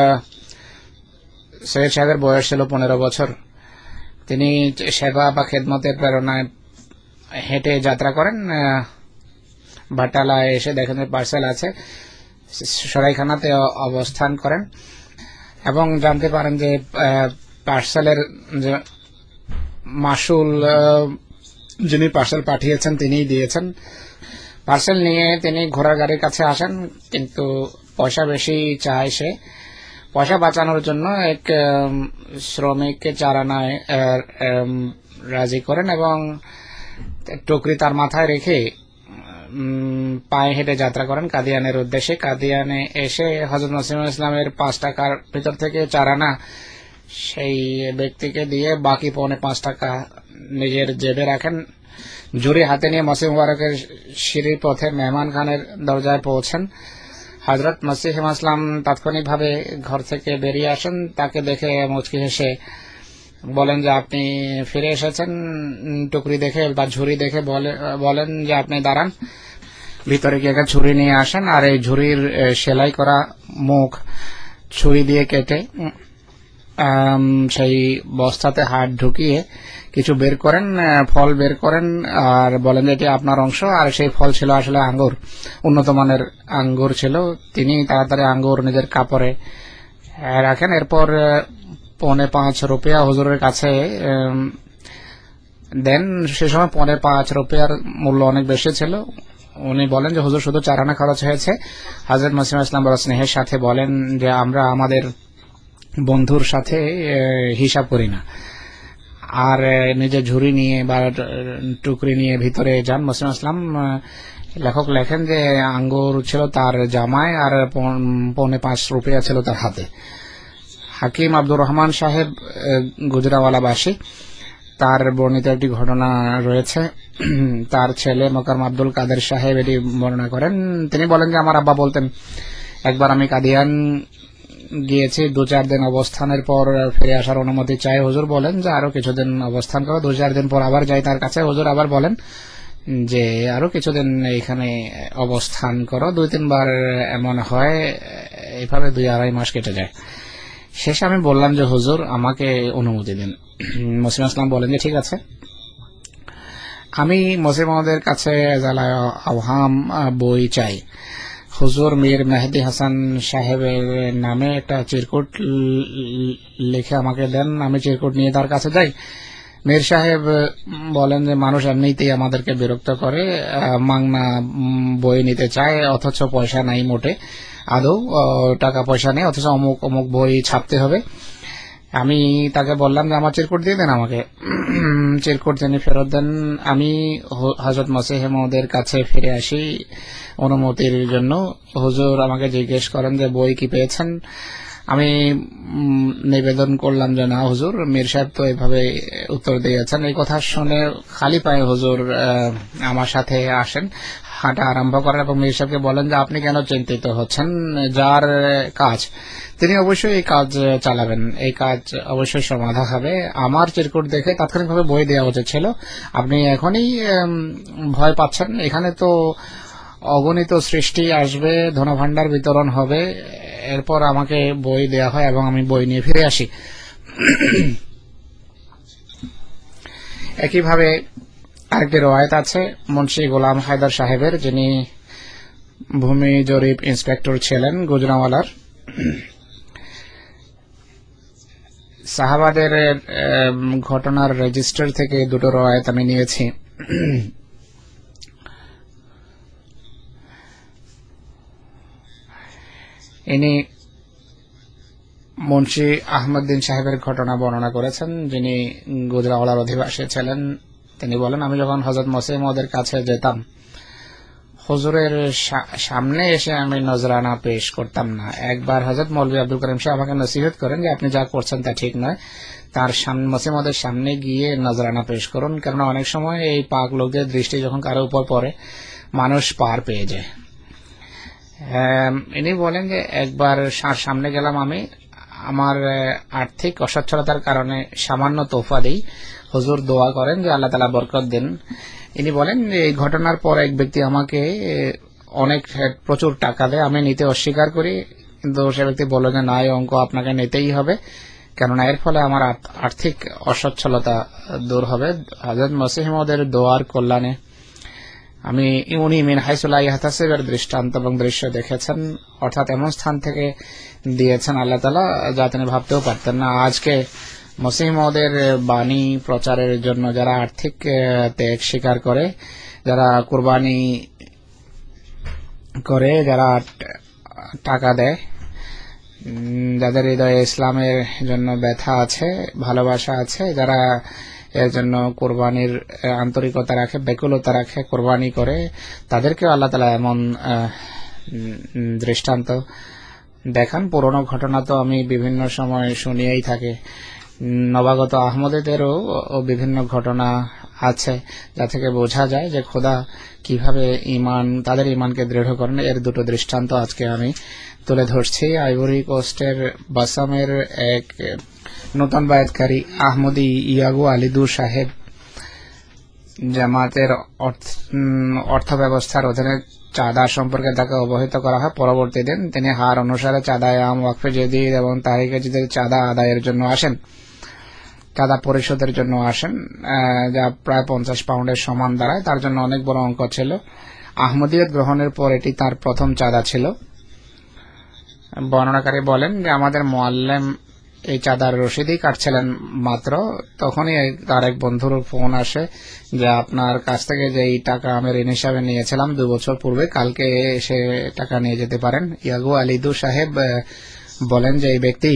সৈয়দ সাহেবের বয়স ছিল 15 বছর। তিনি সেবা বা খেদমতের প্রেরণায় হেঁটে যাত্রা করেন। বাটালায় এসে দেখেন পার্সেল আছে, সরাইখানাতে অবস্থান করেন এবং জানতে পারেন যে পার্সেলের যে মাসুল যিনি পার্সেল পাঠিয়েছেন তিনিই দিয়েছেন। পার্সেল নিয়ে তিনি ঘোড়ার গাড়ির কাছে আসেন, কিন্তু পয়সা বেশি চায়। সে পয়সা বাঁচানোর জন্য এক শ্রমিককে 4 আনায় রাজি করেন এবং টুকরি তার মাথায় রেখে পায়ে হেঁটে যাত্রা করেন কাদিয়ানের উদ্দেশ্যে। কাদিয়ানে এসে হযরত মসিম ইসলামের 5 টাকার ভিতর থেকে 4 আনা সেই ব্যক্তিকে দিয়ে বাকি 5.25 টাকা নিজের জেবে রাখেন। ঝুড়ি হাতে নিয়ে মসিহ মুবারকের সিঁড়ির পথে মেহমান খানের দরজায় পৌঁছেন। হযরত মসিহ ইসলাম তাৎক্ষণিকভাবে ঘর থেকে বেরিয়ে আসেন। তাকে দেখে মুচকি হেসে বলেন যে আপনি ফিরে এসেছেন। টুকরি দেখে বা ঝুড়ি দেখে বলেন যে আপনি দাঁড়ান, ভিতরে গিয়ে একটা ঝুড়ি নিয়ে আসেন আর এই ঝুড়ির সেলাই করা মুখ ছুরি দিয়ে কেটে সেই বস্তাতে হাত ঢুকিয়ে কিছু বের করেন, ফল বের করেন আর বলেন যে এটি আপনার অংশ। আর সেই ফল ছিল আসলে আঙ্গুর, উন্নত মানের আঙ্গুর ছিল। তিনি তাড়াতাড়ি আঙ্গুর নিজের কাপড়ে রাখেন। এরপর 5.25 রুপিয়া হুজুরের কাছে দেন। সে সময় 5.25 রুপিয়ার মূল্য অনেক বেশি ছিল। উনি বলেন যে হুজুর শুধু 4 আনা খরচ হয়েছে। হযরত মসিহ ইসলাম বড় স্নেহের সাথে বলেন যে আমরা আমাদের বন্ধুর সাথে হিসাব করি না। আর নিজের ঝুড়ি নিয়ে বা টুকরি নিয়ে ভিতরে যান। মসিহ ইসলাম লেখক লেখেন যে আঙ্গুর ছিল তার জামায় আর 5.25 রুপিয়া ছিল তার হাতে। হাকিম আব্দুর রহমান সাহেব গুজরাওয়ালাবাসী, তার বর্ণিত একটি ঘটনা রয়েছে। তার ছেলে মোকাররম আব্দুল কাদের সাহেব এটি বর্ণনা করেন। তিনি বলেন যে আমার আব্বা বলতেন, একবার আমি কাদিয়ান গিয়েছি, 2-4 দিন অবস্থানের পর ফিরে আসার অনুমতি চাই। হুজুর বলেন যে আরো কিছুদিন অবস্থান করো। 2-4 দিন পর আবার যাই তার কাছে। হুজুর আবার বলেন যে আরো কিছুদিন এখানে অবস্থান করো। 2-3 বার এমন হয়, এইভাবে 2-2.5 মাস কেটে যায়। শেষে আমি বললাম যে হুজুর আমাকে অনুমতি দিন। মসিহ ইসলাম বলেন যে ঠিক আছে। আমি মসিহ মহোদয়ের কাছে জালায় আওহাম বই চাই। হুজুর মীর মেহেদি হাসান সাহেবের নামে একটা চিরকুট লিখে আমাকে দেন। আমি চিরকুট নিয়ে তার কাছে যাই। মীর সাহেব বলেন যে মানুষ এমনিতেই আমাদেরকে বিরক্ত করে, মাংনা বই নিতে চায় অথচ পয়সা নাই মোটে, আদৌ টাকা পয়সা নেই, অথচ অমুক অমুক বই ছাপতে হবে। আমি তাকে বললাম যে আমার চিরকুট দিয়ে দেন আমাকে। চিরকুট তিনি ফেরত দেন। আমি হযরত মসিহ মহোদয়ের কাছে ফিরে আসি অনুমতির জন্য। হুজুর আমাকে জিজ্ঞেস করেন যে বই কি পেয়েছেন। আমি নিবেদন করলাম যে না হুজুর, মীর সাহেব তো এইভাবে উত্তর দিয়েছেন। এই কথা শুনে খালি পায়ে হুজুর আমার সাথে আসেন, হাঁটা আরম্ভ করেন এবং মীর সাহেবকে বলেন যে আপনি কেন চিন্তিত হচ্ছেন, যার কাজ তিনি অবশ্যই এই কাজ চালাবেন, এই কাজ অবশ্যই সমাধান হবে। আমার চিরকুট দেখে তাৎক্ষণিকভাবে বই দেওয়া উচিত ছিল, আপনি এখনই ভয় পাচ্ছেন। এখানে তো অগণিত সৃষ্টি আসবে, ধনভাণ্ডার বিতরণ হবে, এরপর আমাকে বই দেয়া হয় এবং আমি বই নিয়ে ফিরে আসি। একইভাবে আরেকটি রওয়ায়াত আছে মুন্সি গোলাম হায়দার সাহেবের, যিনি ভূমি জরিপ ইন্সপেক্টর ছিলেন গুজরাওয়ালার। সাহাবাদের ঘটনার রেজিস্টার থেকে দুটো রওয়ায়াত আমি নিয়েছি। ইনি মুন্সি আহমদ্দিন সাহেবের ঘটনা বর্ণনা করেছেন, যিনি গুজরাওয়ালার অধিবাসী ছিলেন। তিনি বলেন, আমি যখন হযরত মসিহ মাউদের কাছে যেতাম, হুজুরের সামনে এসে আমি নজরানা পেশ করতাম না। একবার হযরত মৌলভী আব্দুল করিম সাহেব আমাকে নসিহত করেন যে আপনি যা করছেন তা ঠিক নয়, তার সামনে মসিহ মাউদের সামনে গিয়ে নজরানা পেশ করুন, কেননা অনেক সময় এই পাক লোকদের দৃষ্টি যখন কারো উপর পড়ে মানুষ পার পেয়ে যায়। ইনি বলেন যে একবার সামনে গেলাম আমি, আমার আর্থিক অসচ্ছলতার কারণে সামান্য তোফা দিই, হুজুর দোয়া করেন যে আল্লাহ তাআলা বরকত দেন। ইনি বলেন যে এই ঘটনার পর এক ব্যক্তি আমাকে প্রচুর টাকা দেয়, আমি নিতে অস্বীকার করি, কিন্তু সে ব্যক্তি বলে যে না, এই অঙ্ক আপনাকে নিতেই হবে, কেননা এর ফলে আমার আর্থিক অসচ্ছলতা দূর হবে। হযরত মসিহ মাউদের দোয়ার কল্যাণে উনি মিন হাইসু লা ইয়াহতাসিবের দৃষ্টান্ত এবং দৃশ্য দেখেছেন, অর্থাৎ এমন স্থান থেকে দিয়েছেন আল্লাহ তাআলা যা তিনি ভাবতেও পারতেন না। আজকে মসিহ মাউদের বাণী প্রচারের জন্য যারা আর্থিক ত্যাগ স্বীকার করে, যারা কুরবানি করে, যারা টাকা দেয়, যাদের হৃদয়ে ইসলামের জন্য ব্যথা আছে, ভালোবাসা আছে, যারা এর জন্য কোরবানির আন্তরিকতা রাখে, ব্যাকুলতা রাখে, কোরবানি করে, তাদেরকে আল্লাহ তাআলা এমন দৃষ্টান্ত দেখান। পুরনো ঘটনা তো আমি বিভিন্ন সময় শুনিয়েই থাকি, নবাগত আহমদীদেরও বিভিন্ন ঘটনা আছে, যা থেকে বোঝা যায় যে খোদা কিভাবে তাদের ঈমানকে দৃঢ় করেন। এর দুটো দৃষ্টান্ত আজকে আমি তুলে ধরছি। আইভরি কোস্টের বাসামের এক নতুন বায়াতকারী আহমদী ইয়াগু আলিদু সাহেব জামাতের অর্থ ব্যবস্থার অধীনে চাঁদা সম্পর্কে তাকে অবহিত করা হয়। পরবর্তী দিন তিনি হার অনুসারে চাঁদায় আম, ওয়াকফে জদীদ এবং তাহরিকে জদীদের চাঁদা আদায়ের জন্য আসেন, চাঁদা পরিশোধের জন্য আসেন, যা প্রায় 50 পাউন্ডের সমান দাঁড়ায়। তার জন্য অনেক বড় অঙ্ক ছিল। আহমদিয়ত গ্রহণের পর এটি তার প্রথম চাঁদা ছিল। বর্ণনাকারী বলেন যে আমাদের মুআল্লিম এই চাঁদার রসিদই কাটছিলেন মাত্র, তখনই তার এক বন্ধুর ফোন আসে যে আপনার কাছ থেকে যে এই টাকা আমি ঋণ হিসাবে নিয়েছিলাম 2 বছর পূর্বে, কালকে এসে টাকা নিয়ে যেতে পারেন। ইয়াগু আলিদু সাহেব বলেন যে এই ব্যক্তি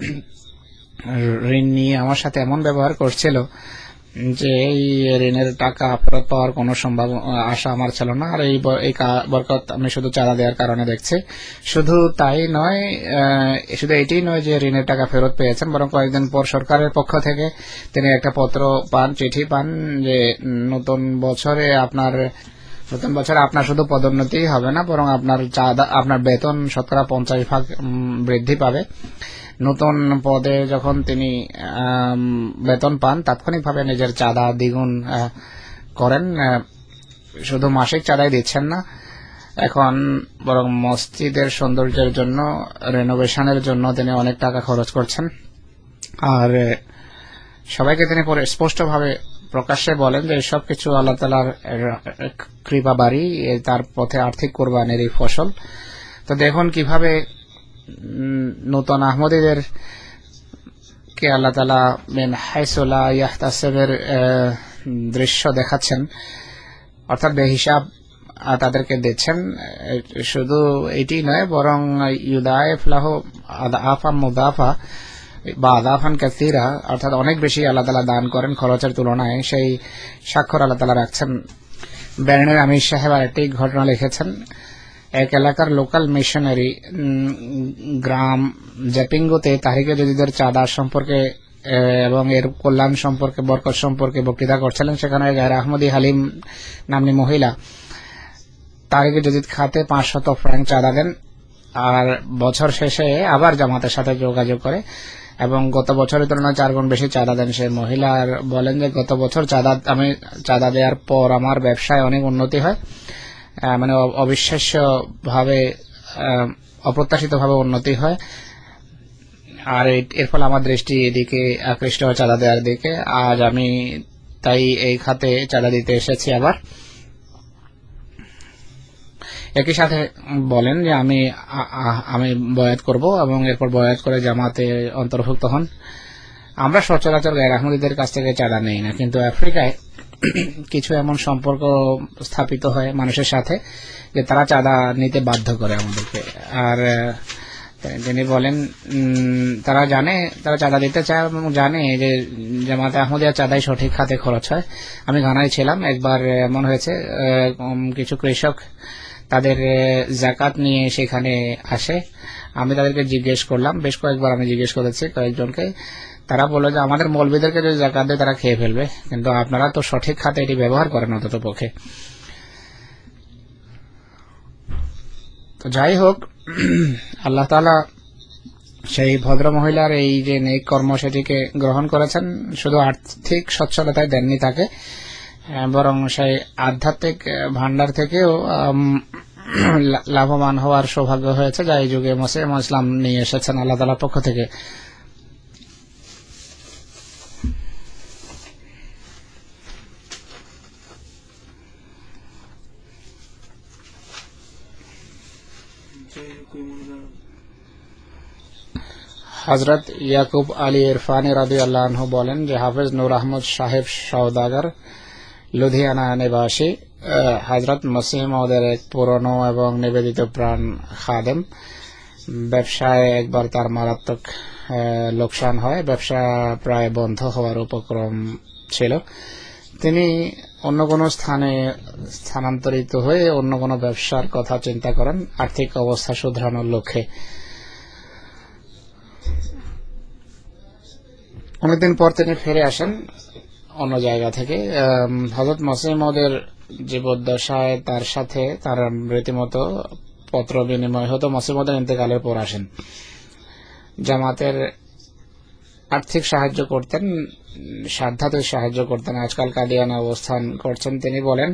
ঋণ নিয়ে আমার সাথে এমন ব্যবহার করছিল যে এই ঋণের টাকা ফেরত পাওয়ার কোনো আশা আমার ছিল না, আর এই বরকত আমি শুধু চাঁদা দেওয়ার কারণে দেখছি। শুধু তাই নয়, শুধু এটাই নয় যে ঋণের টাকা ফেরত পেয়েছেন, বরং কয়েকদিন পর সরকারের পক্ষ থেকে তিনি একটা পত্র পান, চিঠি পান যে নতুন বছরে আপনার শুধু পদোন্নতি হবে না, বরং আপনার বেতন 50% বৃদ্ধি পাবে। নতুন পদে যখন তিনি বেতন পান, তাৎক্ষণিকভাবে নিজের চাঁদা দ্বিগুণ করেন। শুধু মাসিক চাঁদাই দিচ্ছেন না, এখন বরং মসজিদের সৌন্দর্যের জন্য, রেনোভেশনের জন্য তিনি অনেক টাকা খরচ করছেন। আর সবাইকে তিনি স্পষ্টভাবে প্রকাশ্যে বলেন যে সব কিছু আল্লাহ তাআলার কৃপা বাড়ি, তার পথে আর্থিক কোরবানির ফসল। তো দেখুন কিভাবে নতুন আহমদীদের কে আল্লাহ তাআলা মিন হাইসু লা ইয়াহতাসিবের দৃশ্য দেখাচ্ছেন, অর্থাৎ বেহিসাব তাদেরকে দিচ্ছেন। শুধু এটি নয়, বরং ইউদাইফ লাহু আদাফা মুদাফা বা আদাফান কাসীরা, অর্থাৎ অনেক বেশি আল্লাহ তাআলা দান করেন খরচের তুলনায়, সেই স্বাক্ষর আল্লাহ তাআলা রাখছেন। ব্যারনের আমির সাহেব আরেকটি ঘটনা লিখেছেন। এক এলাকার লোকাল মিশনারি গ্রাম জ্যাপিঙ্গোতে তাহরিকে জদীদের চাঁদা সম্পর্কে এবং এর কল্যাণ সম্পর্কে, বরকত সম্পর্কে বক্তৃতা করছিলেন। সেখানে গায়র আহমদী হালিম নামনি মহিলা তাহরিকে জদীদ খাতে 500 ফ্র্যাঙ্ক চাঁদা দেন, আর বছর শেষে আবার জামাতের সাথে যোগাযোগ করে এবং গত বছরের তুলনায় 4 গুণ বেশি চাঁদা দেন। সেই মহিলার বলেন যে গত বছর আমি চাঁদা দেওয়ার পর আমার ব্যবসায় অনেক উন্নতি হয়, মানে অবিশ্বাস্য ভাবে, অপ্রত্যাশিত ভাবে উন্নতি হয়। আর এর ফলে আমার দৃষ্টি এদিকে আকৃষ্ট হয় চাঁদা দেওয়ার দিকে। আজ আমি তাই এই খাতে চাঁদা দিতে এসেছি। আবার একই সাথে বলেন যে আমি বয়াত করব এবং এরপর বয়াত করে জামাতে অন্তর্ভুক্ত হন। আমরা সচরাচর গায়ের আহমদীদের কাছ থেকে চাঁদা নেই না, কিন্তু আফ্রিকায় কিছু এমন সম্পর্ক স্থাপিত হয় মানুষের সাথে যে তারা চাঁদা নিতে বাধ্য করে আমাদেরকে। আর তিনি বলেন তারা চাঁদা দিতে চায় এবং জানে যে জামাতে আহমদিয়া চাঁদাই সঠিক খাতে খরচ হয়। আমি ঘানায় ছিলাম, একবার এমন হয়েছে কিছু কৃষক তাদের জাকাত নিয়ে সেখানে আসে। আমি তাদেরকে জিজ্ঞেস করলাম, বেশ কয়েকবার আমি জিজ্ঞেস করেছি কয়েকজনকে। তারা বলল যে আমাদের মৌলবীদেরকে যদি জাকাত দেয় তারা খেয়ে ফেলবে, কিন্তু আপনারা তো সঠিক খাতে এটি ব্যবহার করেন অন্তত পক্ষে। তো যাই হোক, আল্লাহ তাআলা সেই ভদ্র মহিলার এই যে নেক কর্ম সেটিকে গ্রহণ করেছেন। শুধু আর্থিক সচ্ছলতায় দেননি তাকে, বরং সেই আধ্যাত্মিক ভান্ডার থেকেও লাভবান হওয়ার সৌভাগ্য হয়েছে, যা এই যুগে মুসলিম ইসলাম নিয়ে এসেছেন আল্লাহ তাআলার পক্ষ থেকে। হযরত ইয়াকুব আলী ইরফানি রাদিয়াল্লাহু আনহু বলেন যে হাফেজ নূর আহমদ সাহেব সওদাগর লুধিয়ানা নিবাসী হযরত মসিহ মাউদের এক পুরনো এবং নিবেদিত প্রাণ খাদেম। ব্যবসায় একবার তার মারাত্মক লোকসান হয়, ব্যবসা প্রায় বন্ধ হওয়ার উপক্রম ছিল। তিনি অন্য কোনো স্থানে স্থানান্তরিত হয়ে অন্য কোনো ব্যবসার কথা চিন্তা করেন আর্থিক অবস্থা শুধরানোর লক্ষ্যে। অনেকদিন পর তিনি ফিরে আসেন অন্য জায়গা থেকে। হযরত মসিহ মাউদের জীবদ্দশায় তার সাথে তার রীতিমতো পত্র বিনিময় হতো। মসিহ মাউদের ইন্তেকালের পর আসেন, জামাতের আর্থিক সাহায্য করতেন, সাধ্যাত্মক সাহায্য করতেন। আজকাল কাদিয়ানে অবস্থান করছেন। তিনি বলেন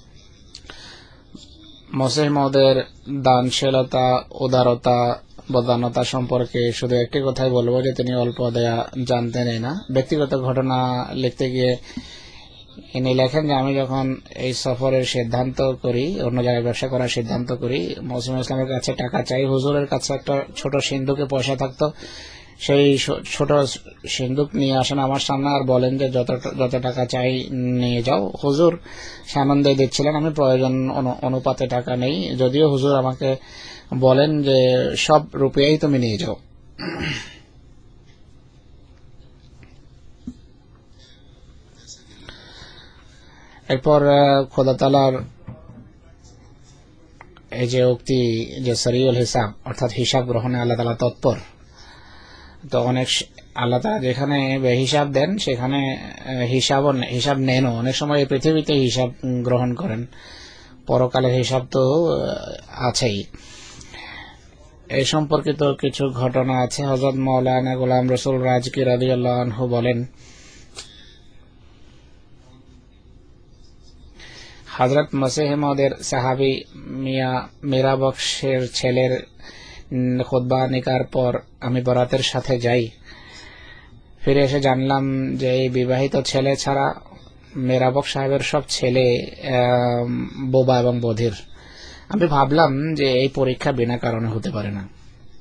মসিহ মাউদের দানশীলতা, উদারতা, বদান্যতা সম্পর্কে শুধু একটি কথাই বলবো যে তিনি অল্প দেয়া জানতেনই না। ব্যক্তিগত ঘটনা লিখতে গিয়ে ইনি লেখেন যে আমি যখন এই সফরের সিদ্ধান্ত করি, অন্য জায়গায় ব্যবসা করার সিদ্ধান্ত করি, মসিহ ইসলামের কাছে টাকা চাই। হুজুরের কাছে একটা ছোট সিন্ধুকে পয়সা থাকতো, সেই ছোট সিন্ধুক নিয়ে আসেন আমার সামনে আর বলেন যে যত টাকা চাই নিয়ে যাও। হুজুর সানন্দে দিচ্ছিলেন, আমি প্রয়োজন অনুপাতে টাকা নেই, যদিও হুজুর আমাকে বলেন যে সব রুপিয়াই তুমি নিয়ে যাও। এরপর খোদা তাআলার এই যে উক্তি যে সরিউল হিসাব, অর্থাৎ হিসাব গ্রহণে আল্লাহ তাআলা তৎপর। তো অনেক আল্লাহ তাআলা যেখানে হিসাব দেন সেখানে হিসাব নেনও। অনেক সময় এই পৃথিবীতে হিসাব গ্রহণ করেন, পরকালের হিসাব তো আছেই। এই সম্পর্কিত কিছু ঘটনা আছে। হযরত মাওলানা গোলাম রসুল রাজকি রাদিয়াল্লাহু আনহু বলেন হযরত মসিহ মাউদের সাহাবী মিয়া মীরা বখশের ছেলের খুতবা নিকার পর আমি বরাতের সাথে যাই। ফিরে এসে জানলাম যে এই বিবাহিত ছেলে ছাড়া মীরা বখশ সাহেবের সব ছেলে বোবা এবং বধির। আমি ভাবলাম যে এই পরীক্ষা বিনা কারণে হতে পারে না,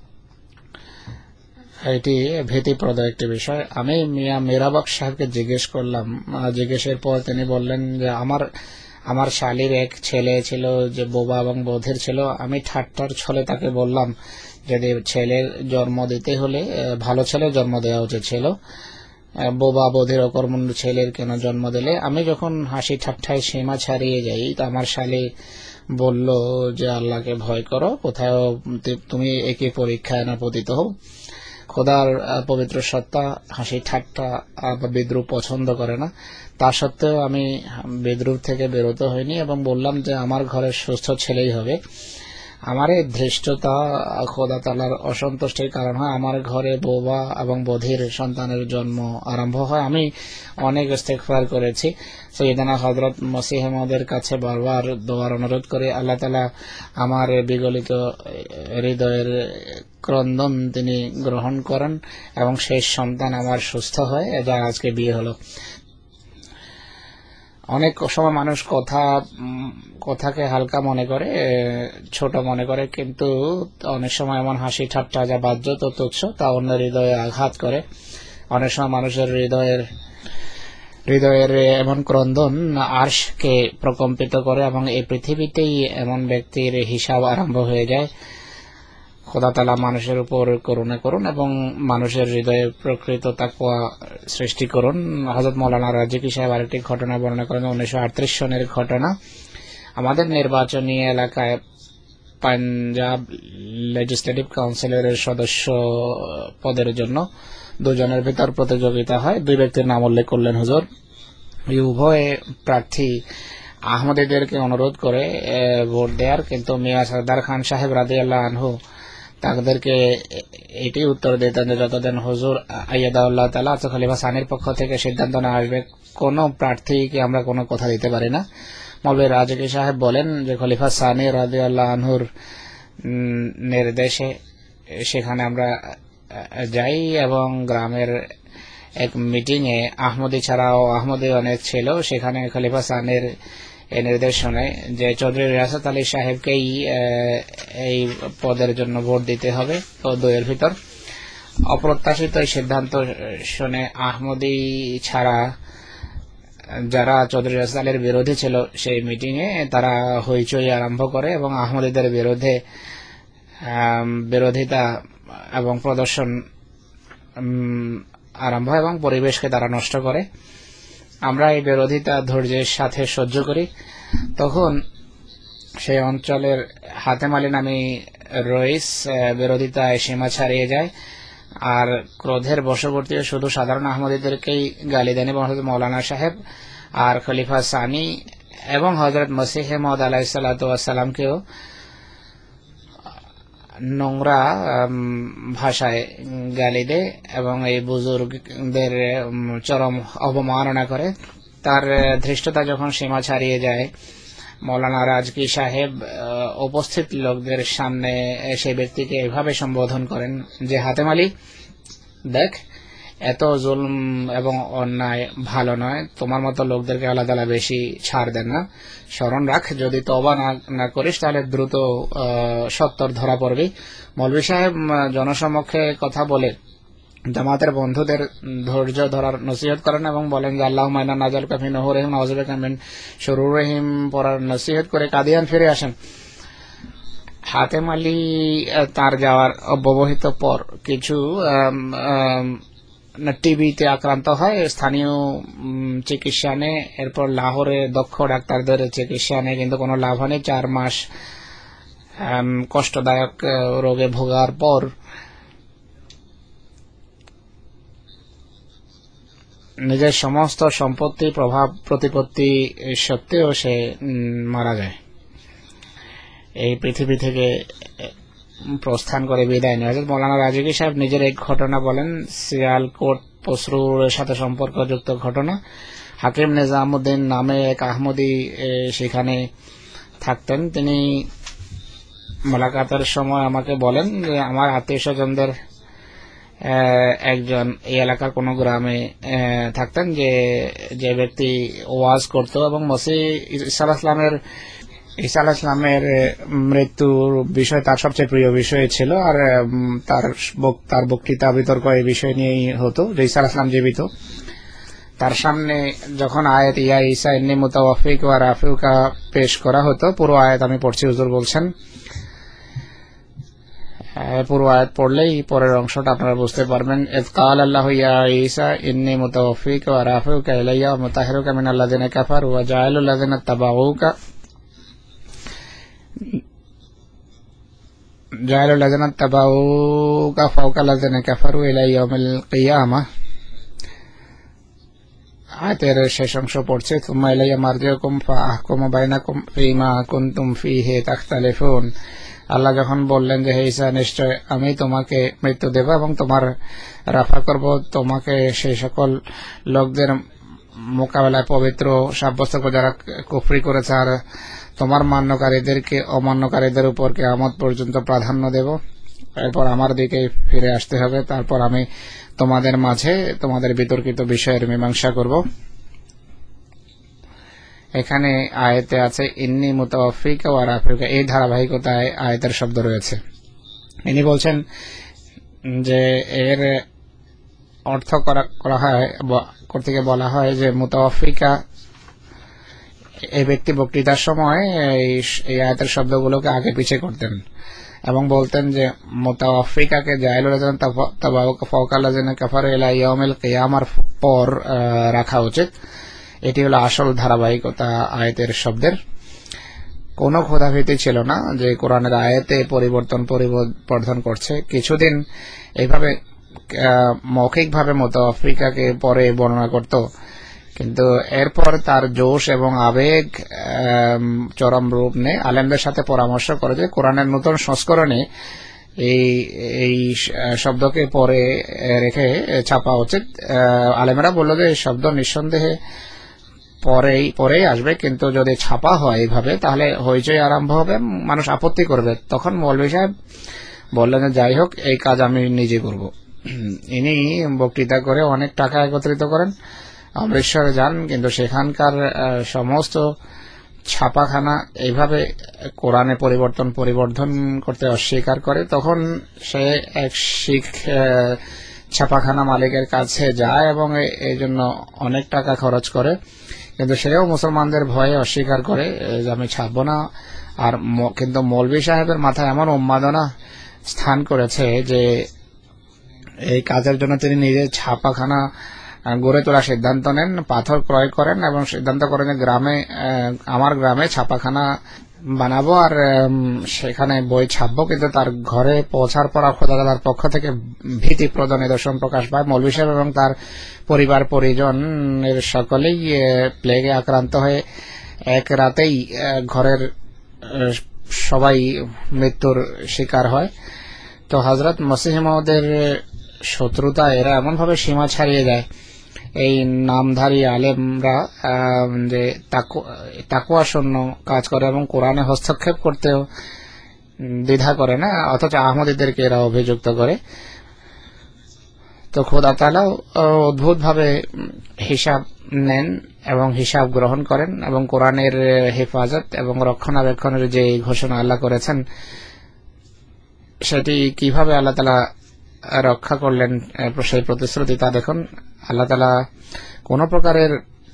এটি ভীতিপ্রদ একটি বিষয়। আমি মিয়া মীরা বখশ সাহেবকে জিজ্ঞেস করলাম। জিজ্ঞেসের পর তিনি বললেন যে আমার শালীর এক ছেলে ছিল যে বোবা এবং বধির ছিল। আমি ঠাট্টার ছলে তাকে বললাম যদি ছেলের জন্ম দিতে হলে ভালো ছেলে জন্ম দেওয়া উচিত ছিল, বোবা বধির অকর্মণ্য ছেলের কেন জন্ম দিলে। আমি যখন হাসি ঠাট্টায় সীমা ছাড়িয়ে যাই তা আমার শালী বলল যে আল্লাহকে ভয় করো, কোথাও তুমি একই পরীক্ষায় না পতিত হও। খোদার পবিত্র সত্তা হাসি ঠাট্টা বা বিদ্রুপ পছন্দ করে না। তা সত্ত্বেও আমি বিদ্রুপ থেকে বেরোতে হয়নি এবং বললাম যে আমার ঘরের সুস্থ ছেলেই হবে। আমার এই ধৃষ্টতা খোদা তাআলার অসন্তুষ্টির কারণ হয়। আমার ঘরে বৌবা এবং বধির সন্তানের জন্ম আরম্ভ হয়। আমি অনেক ইস্তেগফার করেছি। সাইয়েদনা হযরত মসিহ মাউদের কাছে বারবার দোয়ার অনুরোধ করে আল্লাহ তাআলা আমার বিগলিত হৃদয়ের ক্রন্দন তিনি গ্রহণ করেন এবং শেষ সন্তান আমার সুস্থ হয়, যা আজকে বিয়ে হলো। অনেক সময় মানুষ কথাকে হালকা মনে করে, ছোট মনে করে, কিন্তু অনেক সময় এমন হাসি ঠাট্টা যা বাহ্যত তুচ্ছ তা অন্য হৃদয়ে আঘাত করে। অনেক সময় মানুষের হৃদয়ের এমন ক্রন্দন আরশকে প্রকম্পিত করে এবং এই পৃথিবীতেই এমন ব্যক্তির হিসাব আরম্ভ হয়ে যায়। খোদা তাআলা মানুষের উপর করুণা করুন এবং মানুষের হৃদয়ে প্রকৃত তাকওয়া সৃষ্টি করুন। হযরত মাওলানা রাজিকি সাহেব আরেকটি ঘটনা বর্ণনা করেন, 1938 সনের ঘটনা। আমাদের নির্বাচনী এলাকায় পাঞ্জাব লেজিসলেটিভ কাউন্সিলের সদস্য পদের জন্য দুজনের ভিতর প্রতিযোগিতা হয়। দুই ব্যক্তির নাম উল্লেখ করলেন হুজুর। এই উভয় প্রার্থী আহমদীদেরকে অনুরোধ করে ভোট দেওয়ার, কিন্তু মিয়া সরদার খান সাহেব রাদিয়াল্লাহু আনহু তাদেরকে এটি উত্তর দিতেন যে যতদিন হুজুর আইয়াদাউল্লাহ তাআলা খলিফা সানির পক্ষ থেকে সিদ্ধান্ত না আসবে কোনো প্রার্থীকে আমরা কোনো কথা দিতে পারি না। মৌলভী রাজিকি সাহেব বলেন যে খলিফা সানি রাদিয়াল্লাহু আনহুর নির্দেশে সেখানে আমরা যাই এবং গ্রামের এক মিটিং এ আহমদী ছাড়াও আহমদী অনেক ছিল। সেখানে খলিফা সানির এই নির্দেশ শুনে যে চৌধুরী রিয়াসত আলী সাহেবকেই এই পদের জন্য ভোট দিতে হবে। তো দুয়ের ভিতর অপ্রত্যাশিত এই সিদ্ধান্ত শুনে আহমদী ছাড়া যারা চৌধুরী রিয়াসত আলীর বিরোধী ছিল সেই মিটিং এ তারা হইচই আরম্ভ করে এবং আহমদীদের বিরুদ্ধে বিরোধিতা এবং প্রদর্শন আরম্ভ হয় এবং পরিবেশকে তারা নষ্ট করে। আমরা এই বিরোধিতা ধৈর্যের সাথে সহ্য করি। তখন সেই অঞ্চলের হাতেম আলী নামী রইস বিরোধিতায় সীমা ছাড়িয়ে যায় আর ক্রোধের বশবর্তী শুধু সাধারণ আহমদীদেরকেই গালি দেন এবং হযরত মাওলানা সাহেব আর খলিফা সানি এবং হযরত মসিহ মাউদ আলাইহিস সালাতু ওয়াস সালামকেও নোংরা ভাষায় গালি দেয় এবং এই বুজুর্গদের চরম অবমাননা করে। তার ধৃষ্টতা যখন সীমা ছাড়িয়ে যায়, মৌলানা রাজকি সাহেব উপস্থিত লোকদের সামনে সেই ব্যক্তিকে এভাবে সম্বোধন করেন যে হাতেম আলী, দেখ এত জুলম এবং অন্যায় ভালো নয়, তোমার মতো লোকদেরকে আল্লাহ তাআলা বেশি ছাড় দেন না। স্মরণ রাখ, যদি তওবা না করিস তাহলে দ্রুত সত্তর ধরা পড়বি। মৌলভী সাহেব জনসমক্ষে কথা বলে জামাতের বন্ধুদের ধৈর্য ধরার নসিহত করেন এবং বলেন যে আল্লাহুম্মা ইন্না নাজালুকা ফি নুহুরিহিম ওয়া আউযুবিকা মিন শুরুরিহিম পড়ার নসিহত করে কাদিয়ান ফিরে আসেন। হাতেম আলী তার যাওয়ার অব্যবহিত পর কিছু টিবিতে আক্রান্ত হয়, স্থানীয় চিকিৎসা নেয়, এরপর লাহোরে দক্ষ ডাক্তারদের চিকিৎসা নেয়, কিন্তু কোনো লাভ হয়নি। 4 মাস কষ্টদায়ক রোগে ভোগার পর নিজের সমস্ত সম্পত্তি প্রভাব প্রতিপত্তি সত্ত্বেও সে মারা যায়। এই পৃথিবী থেকে প্রস্থান করে বিদায় নেয়। হযরত মাওলানা রাজিকি সাহেব নিজের এক ঘটনা বলেন, সিয়ালকোট পসরুরের সাথে সম্পর্কযুক্ত ঘটনা। হাকিম নিজামুদ্দিন নামে এক আহমদী সেখানে থাকতেন। তিনি মোলাকাতের সময় আমাকে বলেন যে আমার আত্মীয় স্বজনদের একজন এই এলাকার কোন গ্রামে থাকতেন যে ব্যক্তি ওয়াজ করত এবং মসিহ ঈসা আলাইহিস সালামের মৃত্যুর বিষয় তার সবচেয়ে প্রিয় বিষয় ছিল আর তার বক্তৃতা বিতর্ক এই বিষয় নিয়েই হতো যে ঈসা আলাইহিস সালাম জীবিত। তার সামনে যখন আয়াত ইয়া ঈসা ইন্নী মুতাওয়াফিক ওয়া রাফিউকা পেশ করা হতো, পুরো আয়াত আমি পড়ছি, হুজুর বলছেন, পুরো আয়াত পড়লেই পরের অংশটা আপনারা বুঝতে পারবেন। ইয ক্বাল আল্লাহু ইয়া ঈসা ইন্নী মুতাওয়াফিকা ওয়া রাফিউকা ইলাইয়া ওয়া মুতাহহিরুকা মিনাল্লাযিনা কাফারু ওয়া জাইলুল লাযিনা তাবাউকা ফাওকা লাযিনা কাফারু ইলা ইয়াউমিল কিয়ামাহ। আয়াতের শেষ অংশ পড়ছে, সুম্মা ইলাইয়া মারজিউকুম ফাআহকুমু বাইনাকুম ফীমা কুনতুম ফীহি তাখতালিফুন। আল্লাহ যখন বললেন যে হে ঈসা, নিশ্চয় আমি তোমাকে মৃত্যু দেব এবং তোমার রাফা করব, তোমাকে সেই সকল লোকদের মোকাবেলায় পবিত্র সাব্যস্ত করে যারা কুফরি করেছে, আর তোমার মান্যকারীদেরকে অমান্যকারীদের উপর কিয়ামত পর্যন্ত প্রাধান্য দেব। এরপর আমার দিকে ফিরে আসতে হবে, তারপর আমি তোমাদের মাঝে তোমাদের বিতর্কিত বিষয়ের মীমাংসা করব। এখানে আয়াতে আছে ইন্নী মুতাওয়াফিকা ওয়া রাফিউকা, এই ধারাবাহিকতায় আয়াতের শব্দ রয়েছে। ইনি বলছেন যে এর অর্থ করা হয় থেকে বলা হয় যে মুতাওয়াফিকা, এই ব্যক্তি বক্তৃতার সময় এই আয়াতের শব্দগুলোকে আগে পিছে করতেন এবং বলতেন যে মুতাওয়াফিকাকে জায়েলুল আযম তাবাউকা ফাওকাল্লাযিনা কাফারু ইলা ইয়াউমিল কিয়ামার পর রাখা উচিত। এটি হলো আসল ধারাবাহিকতা আয়াতের শব্দের। কোনো খোদাভীতি ছিল না যে কোরআনের আয়াতে পরিবর্তন করছে। কিছুদিন এইভাবে মৌখিকভাবে মুতাওয়াফিকাকে পরে বর্ণনা করত, কিন্তু এরপর তার জোশ এবং আবেগ চরম রূপ নেয়। আলেমদের সাথে পরামর্শ করে যে কোরআনের নতুন সংস্করণে এই শব্দকে পরে রেখে ছাপা উচিত। আলেমেরা বলল যে এই শব্দ নিঃসন্দেহে পরেই আসবে, কিন্তু যদি ছাপা হয় এইভাবে তাহলে হইচই আরম্ভ হবে, মানুষ আপত্তি করবে। তখন মৌলভী সাহেব বললেন যে যাই হোক, এই কাজ আমি নিজে করব। ইনি বক্তৃতা করে অনেক টাকা একত্রিত করেন, অমৃতসরে যান, কিন্তু সেখানকার সমস্ত ছাপাখানা এইভাবে কোরআনে পরিবর্ধন করতে অস্বীকার করে। তখন সে এক শিখ ছাপাখানা মালিকের কাছে যায় এবং এই জন্য অনেক টাকা খরচ করে, কিন্তু সেও মুসলমানদের ভয়ে অস্বীকার করে যে আমি ছাপবো না। আর কিন্তু মৌলভী সাহেবের মাথায় এমন উন্মাদনা স্থান করেছে যে এই কাজের জন্য তিনি নিজে ছাপাখানা গড়ে তোলার সিদ্ধান্ত নেন, পাথর ক্রয় করেন এবং সিদ্ধান্ত করেন যে আমার গ্রামে ছাপাখানা বানাবো আর সেখানে বই ছাপবো। কিন্তু তার ঘরে পৌঁছার পর খোদা তাআলার পক্ষ থেকে ভীতিপ্রদ নিদর্শন প্রকাশ পায়। মৌলভী সাহেব এবং তার পরিবার পরিজন এর সকলেই প্লেগে আক্রান্ত হয়ে এক রাতেই ঘরের সবাই মৃত্যুর শিকার হয়। তো হযরত মসিহ মাউদের শত্রুতা এরা এমন ভাবে সীমা ছাড়িয়ে যায়, এই নামধারী আলেমরা যে তাকওয়া শূন্য কাজ করে এবং কোরআনে হস্তক্ষেপ করতেও দ্বিধা করে না, অথচ আহমদীদেরকে এরা অভিযুক্ত করে। তো খোদা তাআলা অদ্ভুত ভাবে হিসাব নেন এবং হিসাব গ্রহণ করেন এবং কোরআনের হেফাজত এবং রক্ষণাবেক্ষণের যে ঘোষণা আল্লাহ করেছেন সেটি কিভাবে আল্লাহ তাআলা রক্ষা করলেন, সেই প্রতিশ্রুতি তা দেখুন। আল্লাহ তাআলা কোন প্রকারের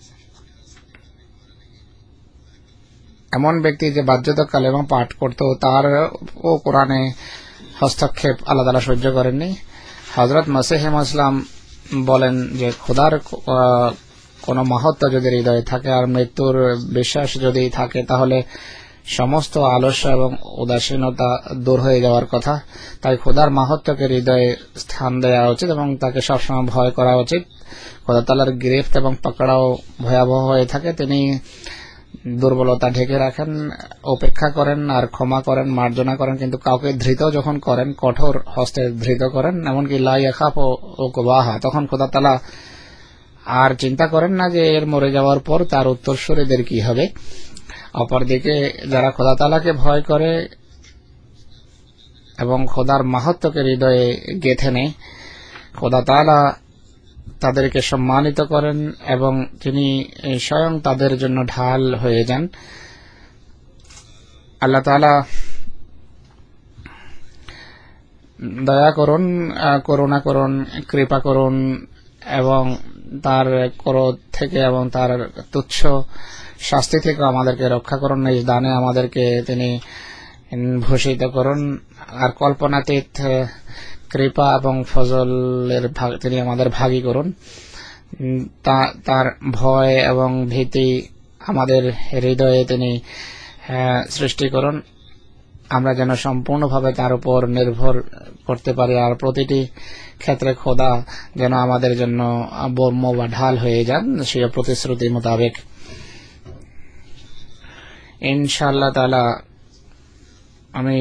এমন ব্যক্তি যে বাধ্যতামূলক কালেমা পাঠ করত তার ও কোরআনে হস্তক্ষেপ আল্লাহ তাআলা সহ্য করেননি। হযরত মসিহ ইসলাম বলেন যে খোদার কোন মাহাত্ম্য যদি হৃদয়ে থাকে আর মৃত্যুর বিশ্বাস যদি থাকে তাহলে সমস্ত আলস্য এবং উদাসীনতা দূর হয়ে যাওয়ার কথা। তাই খোদার মাহাত্ম্যকে হৃদয়ে স্থান দেওয়া উচিত এবং তাকে সবসময় ভয় করা উচিত। খোদা তাআলার গ্রেফত এবং পাকড়াও ভয়াবহ হয়ে থাকে। তিনি দুর্বলতা ঢেকে রাখেন, উপেক্ষা করেন আর ক্ষমা করেন, মার্জনা করেন, কিন্তু কাউকে ধৃত যখন করেন কঠোর হস্তে ধৃত করেন, এমনকি লা ইয়াখাফু উকবাহা, তখন খোদা তাআলা আর চিন্তা করেন না যে এর মরে যাওয়ার পর তার উত্তরসূরিদের কি হবে। অপরদিকে যারা খোদা তাআলাকে ভয় করে এবং খোদার মাহাত্ম্যকে হৃদয়ে গেঁথে নেয়, খোদা তাআলা তাদেরকে সম্মানিত করেন এবং তিনি স্বয়ং তাদের জন্য ঢাল হয়ে যান। আল্লাহ তাআলা দয়া করুন, করুণা করুন, কৃপা করুন এবং তার ক্রোধ থেকে এবং তার তুচ্ছ শাস্তি থেকে আমাদেরকে রক্ষা করুন। নিজ দানে আমাদেরকে তিনি ভূষিত করুন আর কল্পনাতীত কৃপা এবং ফজলের তিনি আমাদের ভাগী করুন। তার ভয় এবং ভীতি আমাদের হৃদয়ে তিনি সৃষ্টি করুন আমরা যেন সম্পূর্ণভাবে তার উপর নির্ভর করতে পারি, আর প্রতিটি ক্ষেত্রে খোদা যেন আমাদের জন্য বর্ম বা ঢাল হয়ে যান সেই প্রতিশ্রুতি মোতাবেক। ইনশাআল্লাহ তাআলা আমি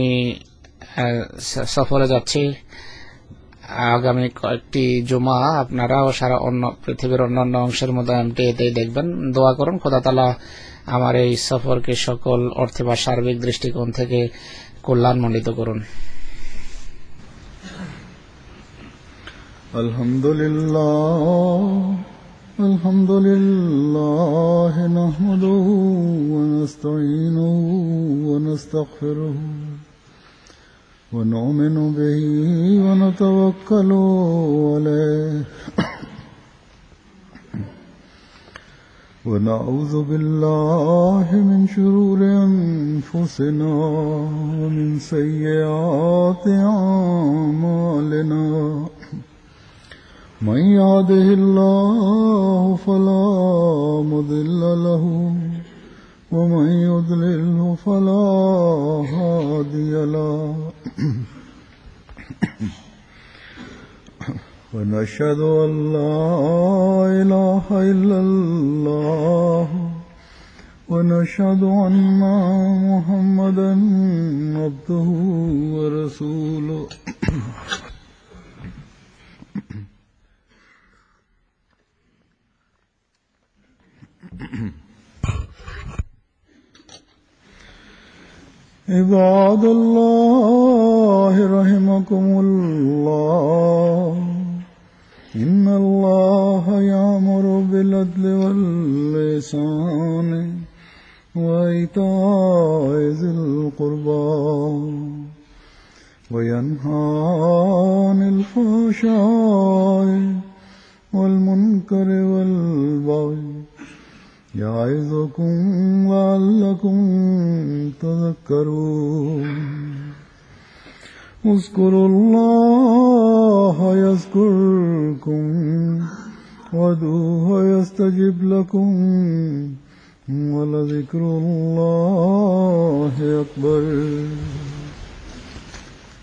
সফরে যাচ্ছি আগামী কয়েকটি জুমা। আপনারাও সারা পৃথিবীর অন্যান্য অংশের মতো এমটিএতেই দেখবেন। দোয়া করুন খোদা তাআলা আমার এই সফরকে সকল অর্থে বা সার্বিক দৃষ্টিকোণ থেকে কল্যাণমণ্ডিত করুন। আলহামদুলিল্লাহ নাহমাদুহু ওয়া নাস্তাঈনুহু ওয়া নাস্তাগফিরুহু ওয়া নু'মিনু বিহি ওয়া নাতাওয়াক্কালু আলাইহি ونعوذ بالله من شرور أنفسنا ومن سيئات أعمالنا من يهده الله فلا مضل له ومن يضلله فلا هادي له ونشهد أن لا إله إلا الله ونشهد أن محمدا عبده ورسوله عباد الله رحمكم الله إن الله يأمر بالعدل والإحسان وإيتاء ذي القربى وينهى عن الفحشاء والمنكر والبغي يعظكم لعلكم تذكرون اذكروا الله يذكركم وادعوه يستجب لكم ولذكر الله أكبر.